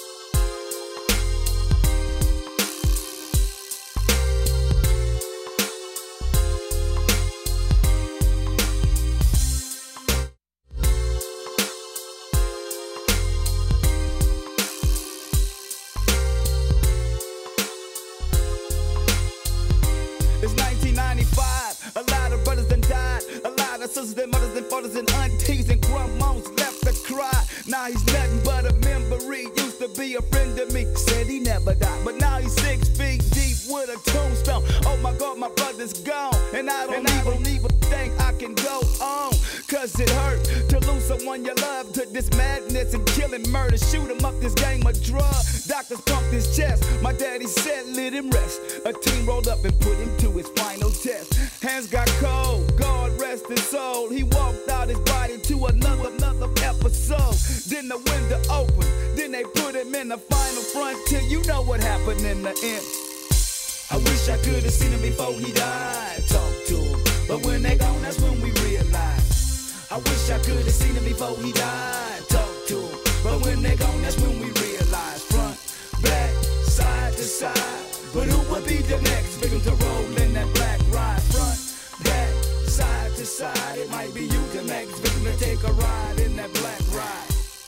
It's 1995. A lot of brothers done died. A lot of sisters and mothers and fathers and aunties and grandmas left to cry. Now he's nothing but a memory. Used to be a friend of me. Said he never died, but now he's 6 feet deep with a tombstone. Oh my God, my brother's gone, and I don't even think I can go on. Cause it hurt to lose someone you love to this madness and killing murder. Shoot him up, this game of drugs. Doctors pumped his chest. My daddy said let him rest. A team rolled up and put him to his final test. Hands got cold, God rest his soul. He walked out his body to another episode. Then the window opened, then they put him in the final frontier. You know what happened in the end. I wish I could have seen him before he died. Talk to him, but when they gone, that's when we realize. I wish I could have seen him before he died. Talk to him, but when they gone, that's when we realize. Front, back, side to side. But who would be the next victim to roll in that black ride? Front, back, side to side. It might be you the next victim to take a ride in that black ride.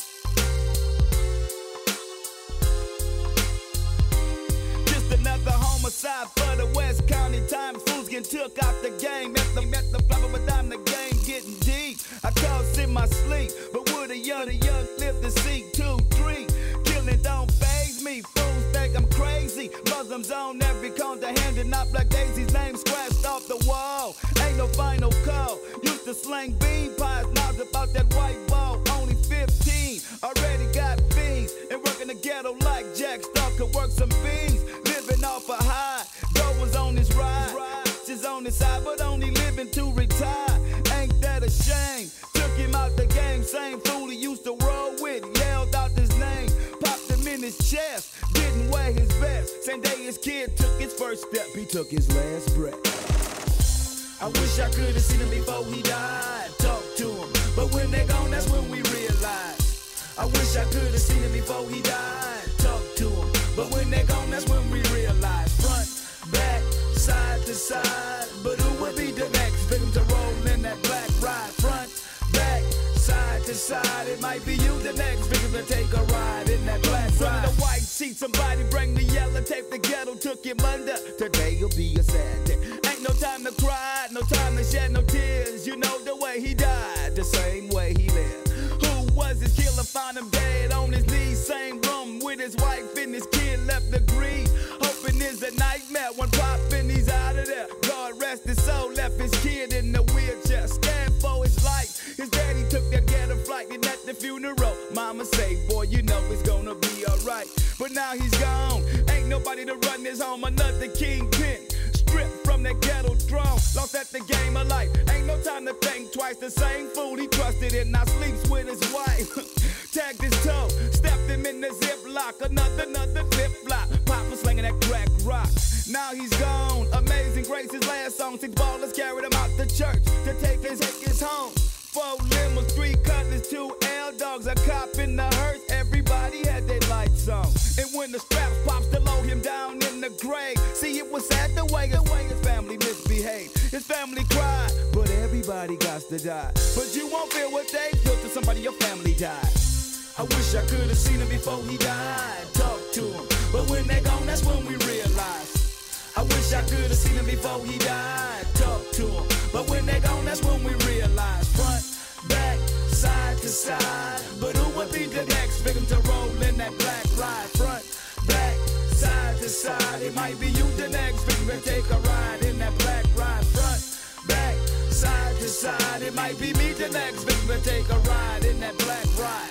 Another homicide for the West County Times. Fools getting took out the game. Met the flopper, but I'm the game getting deep. I toss in my sleep, but would a young live to see 2, 3? Killing don't faze me. Fools think I'm crazy. Muslims on every corner, handing out black daisies. Name scratched off the wall. Ain't no final call. Used to slang bean pies. Now's about that white ball. Only 15. Already got fiends. And working the ghetto like Jack Stark could work some beans. Living off a high, goers on his ride. She's on his side, but only living to retire. Ain't that a shame? Took him out the game, same fool he used to roll with. Yelled out his name, popped him in his chest. Didn't wear his vest. Same day his kid took his first step, he took his last breath. I wish I could have seen him before he died. Talk to him, but when they're gone, that's when we realize. I wish I could have seen him before he died. Talk to him, but when they're gone, that's when we realize. Front, back, side to side. But who would be the next victim to roll in that black ride? Front, back, side to side. It might be you the next victim to take a ride in that black ride. The white sheet, somebody bring the yellow tape. The ghetto took him under. Today'll be a sad day. Ain't no time to cry, no time to shed no tears. You know the way he died, the same way he lived. Who was his killer? Found him dead on his knees. Same room with his wife and his kid left the green. Hoping it's a nightmare. One pop and he's out of there. God rest his soul. Left his kid in the wheelchair. Scared for his life. His daddy took that ghetto flight and at the funeral. Mama say, boy, you know it's gonna be alright. But now he's gone. Ain't nobody to run this home. Another kingpin. Stripped from that ghetto throne. Lost at the game of life. Ain't no time to think twice. The same fool he trusted in now sleeps with his wife. Tagged his toe. Stepped him in the ziplock. Another flip-flop. Papa slinging that crack rock. Now he's gone. Amazing Grace, his last song. 6 ballers carried him out the church to take his home. 4 limos, 3 cutlass, 2 L-dogs, a cop in the hearse. Everybody had their lights on. And when the straps pops to load him down in the grave. See, it was sad the way his family misbehaved. His family cried, but everybody got to die. But you won't feel what they feel till somebody your family died. I wish I could have seen him before he died. Talk to him, but when they're gone, that's when we realize. I wish I could have seen him before he died. Talk to him, but when they're gone, that's when we realize. Front, back, side to side. But who would be the next victim to roll in that black ride? Front, back, side to side. It might be you the next victim to take a ride in that black ride. Front, back, side to side. It might be me the next victim to take a ride in that black ride.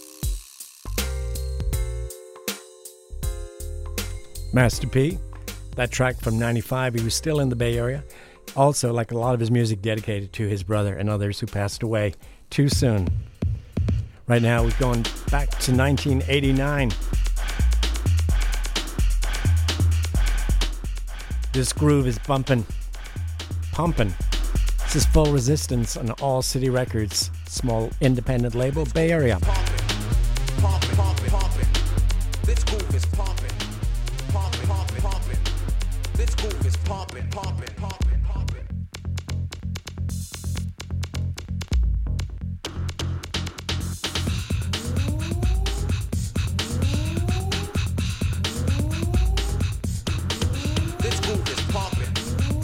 Master P, That track from 95, he was still in the Bay Area. Also, like a lot of his music, dedicated to his brother and others who passed away too soon. Right now, we're going back to 1989. This groove is pumping. This is Full Resistance on All City Records, small independent label, Bay Area. This groove is pumping. This groove is pumping. This groove is pumping.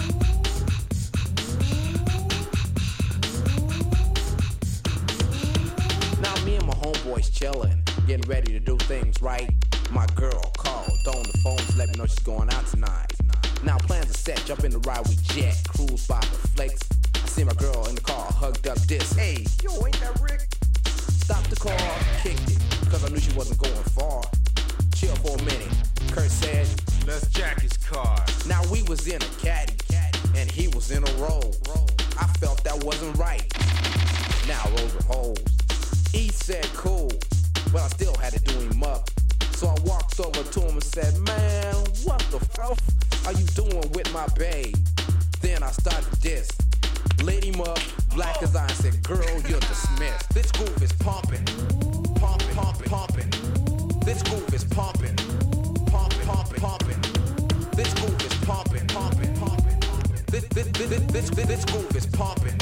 Now me and my homeboys chillin', getting ready to do things right. My girl called, on the phone to let me know she's going out tonight. Now plans are set, jump in the ride with Jet, cruise by the flex. I see my girl in the car, hugged up this. Hey, yo, ain't that Rick? Stopped the car, kicked it, cause I knew she wasn't going far. Chill for a minute, Kurt said, let's jack his car. Now we was in a caddy, and he was in a roll. I felt that wasn't right. Now roll the holes. He said cool, but I still had to do him up. So I walked over to him and said, man, what the fuck are you doing with my babe? Then I started this. Lit him up, black as I said, girl, you're dismissed. This groove is pumping. This groove is pumping. This groove is pumping. This groove is pumping.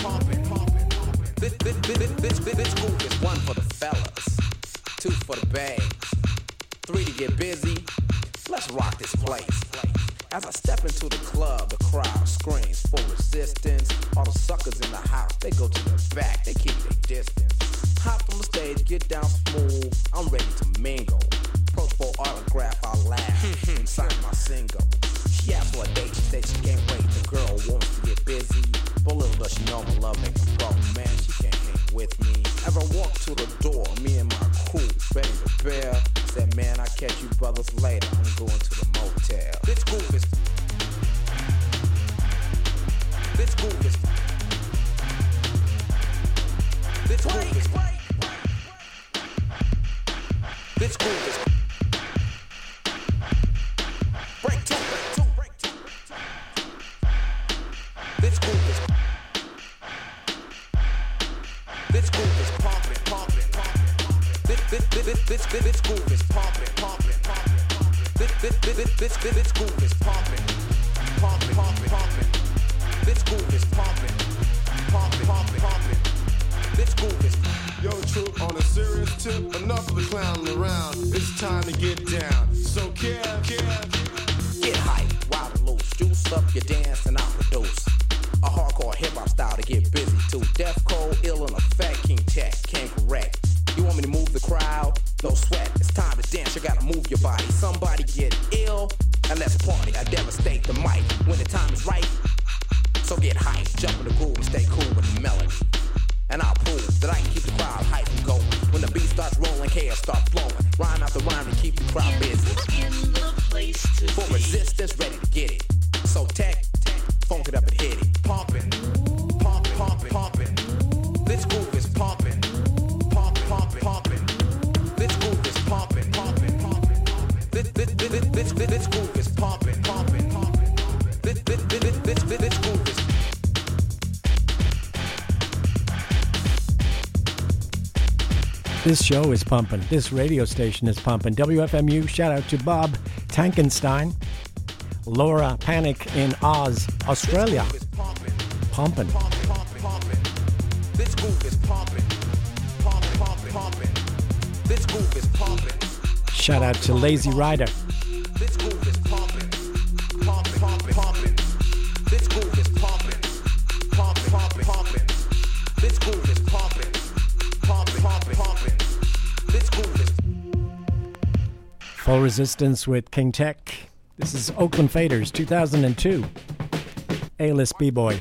This groove is one for the fellas, two for the bags, three to get busy. Let's rock this place. As I step into the club, the crowd screams for resistance. All the suckers in the house, they go to the back, they keep their distance. Hop on the stage, get down smooth, I'm ready to mingle. Approach for autograph, I'll laugh, sign my single. She asked for a date, she said she can't wait. The girl wants to get busy, but little does she know my love make a go. Man, she can't hang with me. As I walk to the door, me and my crew ready to bear. I said, man, I'll catch you brothers later. I'm going to the motel. This groove is. This groove is. This groove is. This groove is. Break two. This groove is. This groove is pumping. This groove is pumping. This groove is pumping. This groove is pumping. This groove is. Yo, troop, on a serious tip, enough of the clowning around. It's time to get down. So get hype while the loose juice up your dance and I'll produce a hardcore hip hop style to get busy to. Death cold, ill in effect, King Tech can't correct. You want me to move the crowd? No sweat, it's time to dance. You gotta move your body. Somebody get ill and let's party. I devastate the mic when the time is right. So get hype, jump in the groove and stay cool with the melody. And I'll prove that I can keep the crowd hype and going. When the beat starts rolling, chaos start flowing. Rhyme after rhyme to keep the crowd busy. For resistance, ready to get it. So tech, funk it up and hit it. Pumping. This groove is pumping. This groove is pumping. This groove is pumping. This groove is. This show is pumping. This radio station is pumping. WFMU, shout out to Bob Tankenstein. Laura Panic in Oz, Australia. Pumping. This groove is pumping. This groove is pumping. Shout out to Lazy Rider. This groove is pumping. This groove is pumping. This groove is pumping. This groove is. Full Resistance with King Tech. This is Oakland Faders, 2002. A-list B-boy.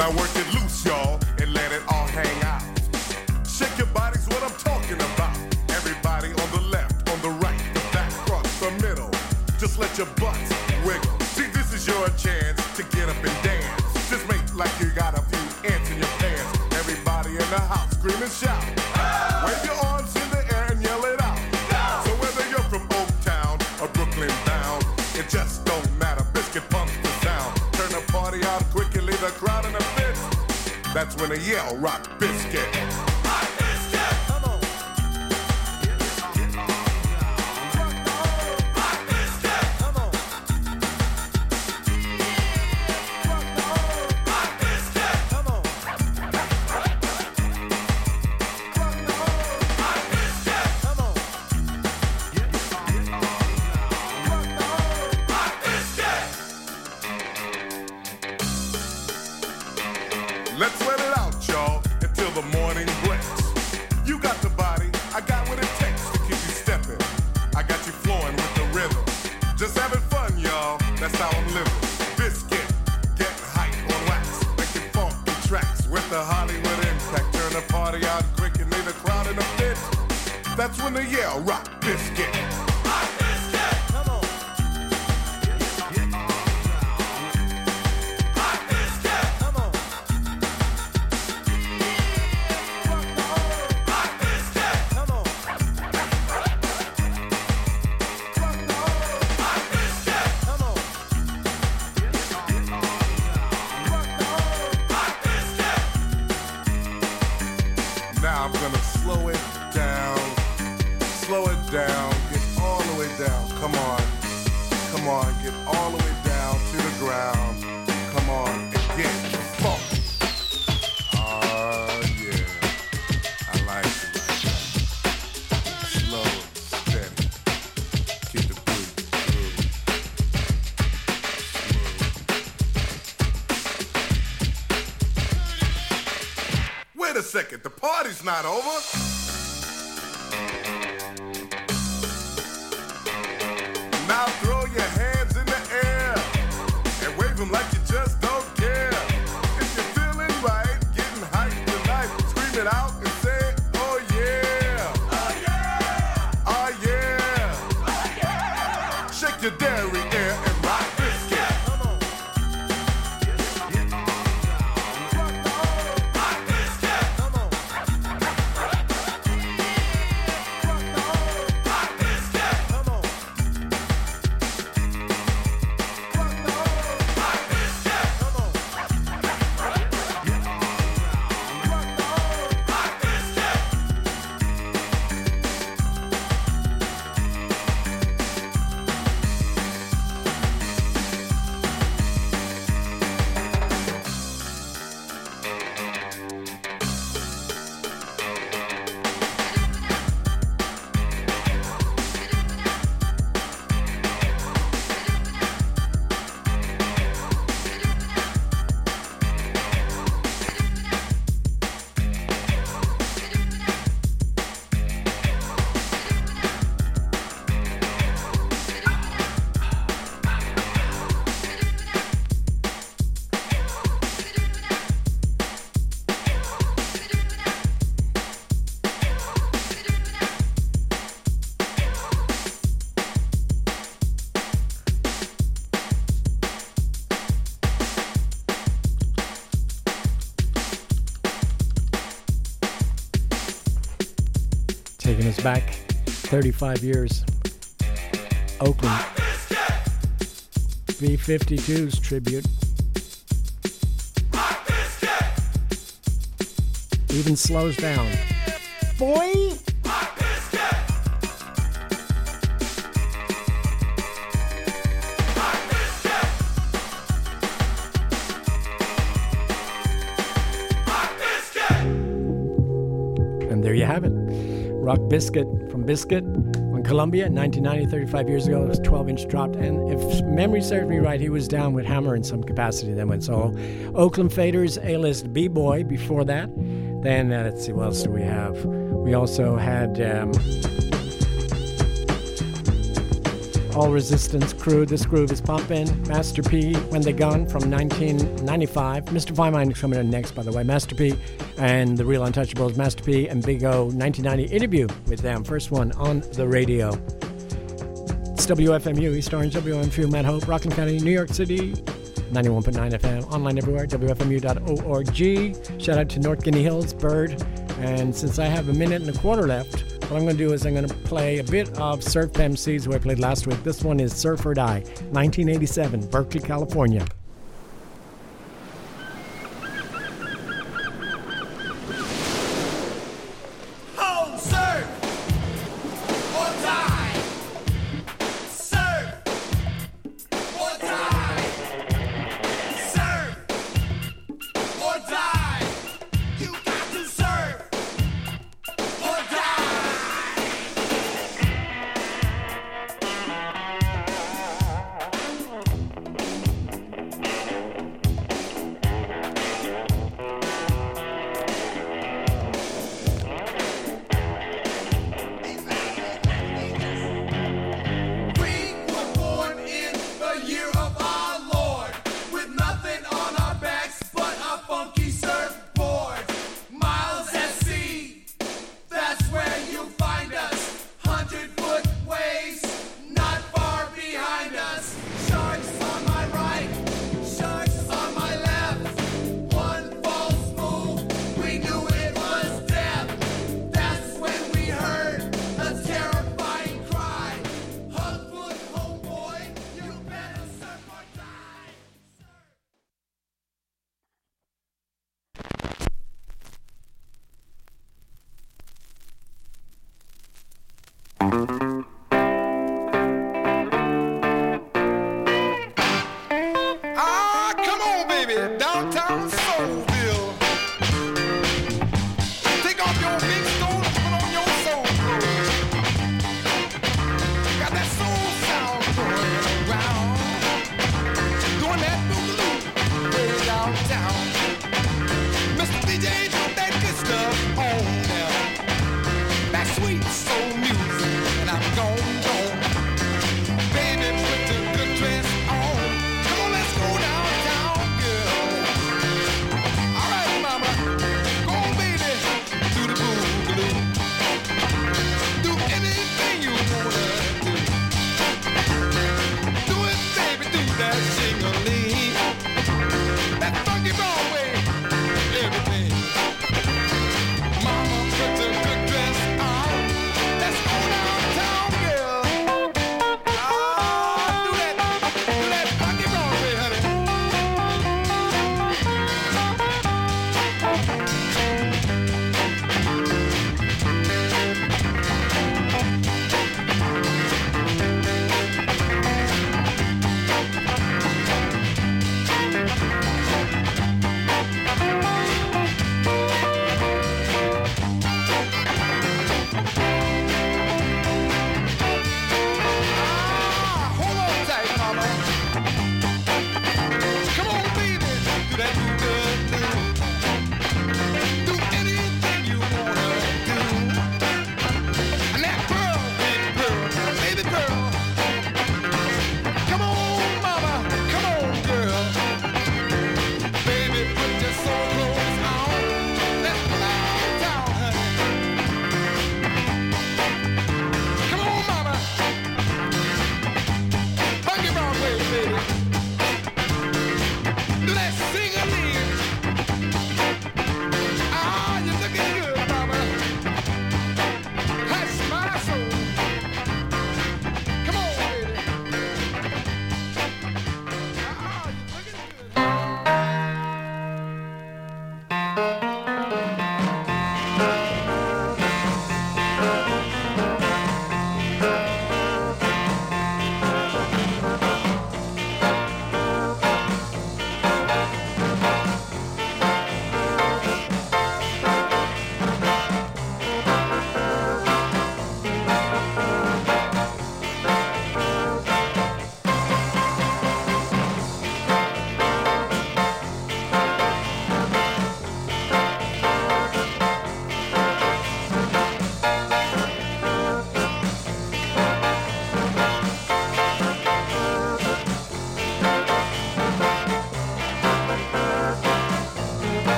Now work it loose, y'all, and let it all hang out. Shake your body's what I'm talking about. Everybody on the left, on the right, the back, front, the middle. Just let your butts wiggle. See, this is your chance to get up and dance. Just make like you got a few ants in your pants. Everybody in the house, scream and shout. Wave your arms in the air and yell it out. So whether you're from Oaktown or Brooklyn bound, it just don't matter. Biscuit pumps the sound. Turn the party out quick and leave the crowd in a fit. That's when they yell, Rock Biscuit. Rock Biscuit! Come on. Rock Biscuit! Come on. Rock Biscuit! Come on. Rock Biscuit! Come on. Rock Biscuit! Let's let it out, y'all, until the morning breaks. You got the body, I got what it takes to keep you stepping. I got you flowing with the rhythm. Just having fun, y'all, that's how I'm living. Biscuit, getting hype on wax, making funky tracks with the Hollywood impact. Turn the party out quick and leave the crowd in a fit. That's when they yell, Rock Biscuit. Rock Biscuit, come on. Rock Biscuit, come on. Rock Biscuit, come on. Rock Biscuit, come on. Rock Biscuit. Now I'm gonna slow it down, get all the way down. Come on, get all the way down to the ground. Come on, and get funky. Oh yeah, I like it like that. Slow, steady, keep the beat smooth. Wait a second, the party's not over. Now throw your hands in the air and wave them like you just don't care. If you're feeling right, getting hyped tonight, scream it out and say, oh yeah. Oh yeah. Oh yeah. Oh yeah. Shake your derriere and rock Biscuit. Come on. Rock Biscuit. Come on. Rock Biscuit. Come on. Taking us back 35 years. Oakland. B-52's tribute. Even slows down. Boy! And there you have it. Rock Biscuit from Biscuit on Columbia in 1990, 35 years ago. It was 12-inch dropped. And if memory serves me right, he was down with Hammer in some capacity, then went solo. Oakland Faders, A-List B-Boy before that. Then, let's see, what else do we have? We also had All Resistance Crew. This groove is pumping. Master P, When They Gone from 1995. Mr. Feinstein is coming in next, by the way. Master P and the Real Untouchables. Master P and Big O 1990 interview with them. First one on the radio. It's WFMU, East Orange, WFMU, Mount Hope, Rockland County, New York City. 91.9 FM, online everywhere, WFMU.org. Shout out to North Guinea Hills, Bird. And since I have a minute and a quarter left, what I'm going to do is I'm going to play a bit of Surf MCs who I played last week. This one is Surf or Die, 1987, Berkeley, California.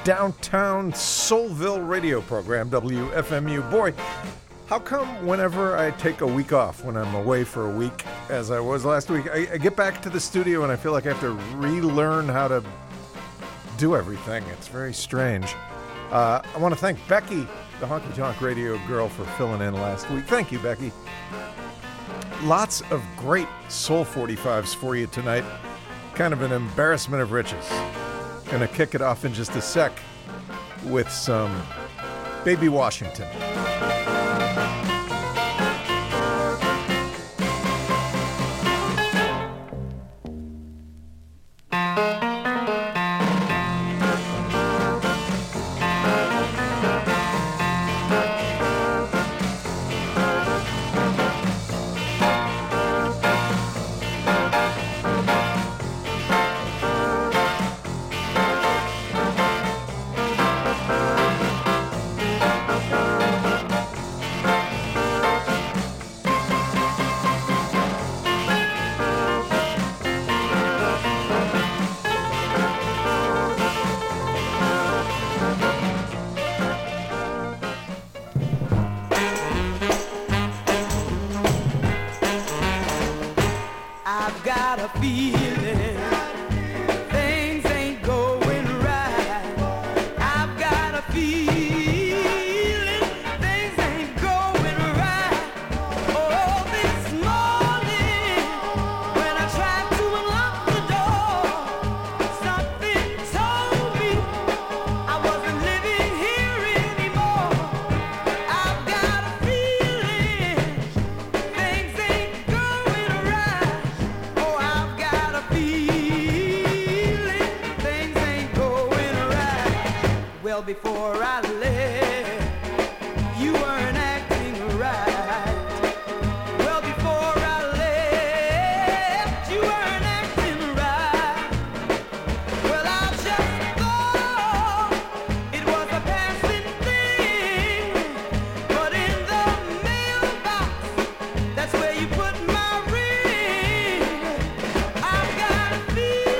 downtown Soulville radio program, WFMU. Boy, how come whenever I take a week off, when I'm away for a week, as I was last week, I get back to the studio and I feel like I have to relearn how to do everything. It's very strange. I want to thank Becky, the Honky Tonk Radio girl, for filling in last week. Thank you, Becky. Lots of great Soul 45s for you tonight. Kind of an embarrassment of riches. Gonna kick it off in just a sec with some Baby Washington. Before I left, you weren't acting right. Well, before I left, you weren't acting right. Well, I just thought it was a passing thing, but in the mailbox, that's where you put my ring. I've got a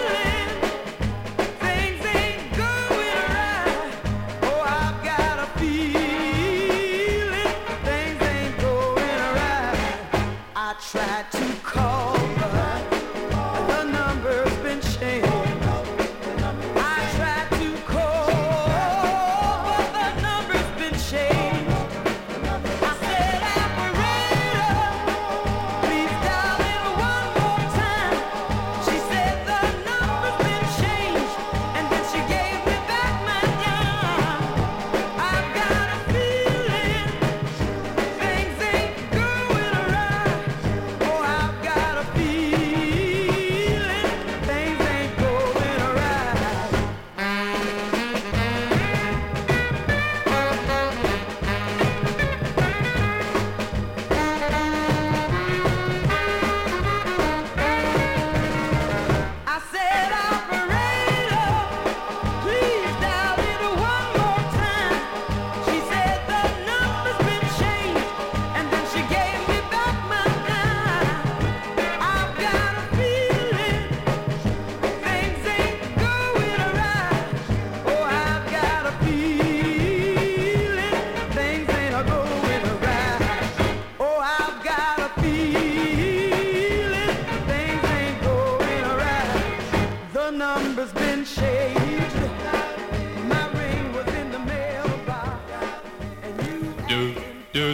feeling things ain't going right. I've got a feeling things ain't going right. I tried to call, but the number's been changed. I tried to call, but the number's been changed. I said, operator, please dial in one more time. She said the number's been changed, and then she gave me back my dime. I've got a feeling things ain't going right. Oh, I've got a feeling things ain't going right. I said, operator, please dial it one more time. She said the number's been changed, and then she gave me back my dime. I've got a feeling things ain't going right. Oh, I've got a feeling things ain't going right. Oh, I've got a feeling things ain't going right. The number's been changed. My ring was in the mailbox, and you.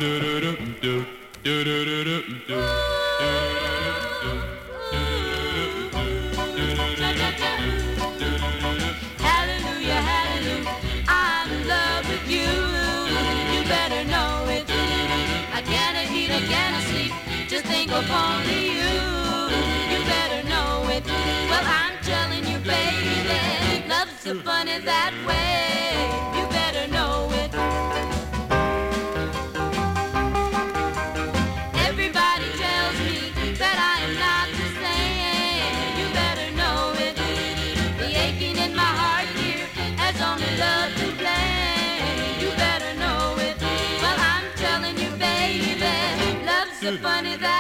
Hallelujah, hallelujah, I'm in love with you. You better know it. I cannot eat, I cannot sleep, just think of only you. You better know it. Well, I'm telling you, baby, love's so funny that way. You better know it. Everybody tells me that I am not the same. You better know it. The aching in my heart here has only love to blame. You better know it. Well, I'm telling you, baby, love's so funny that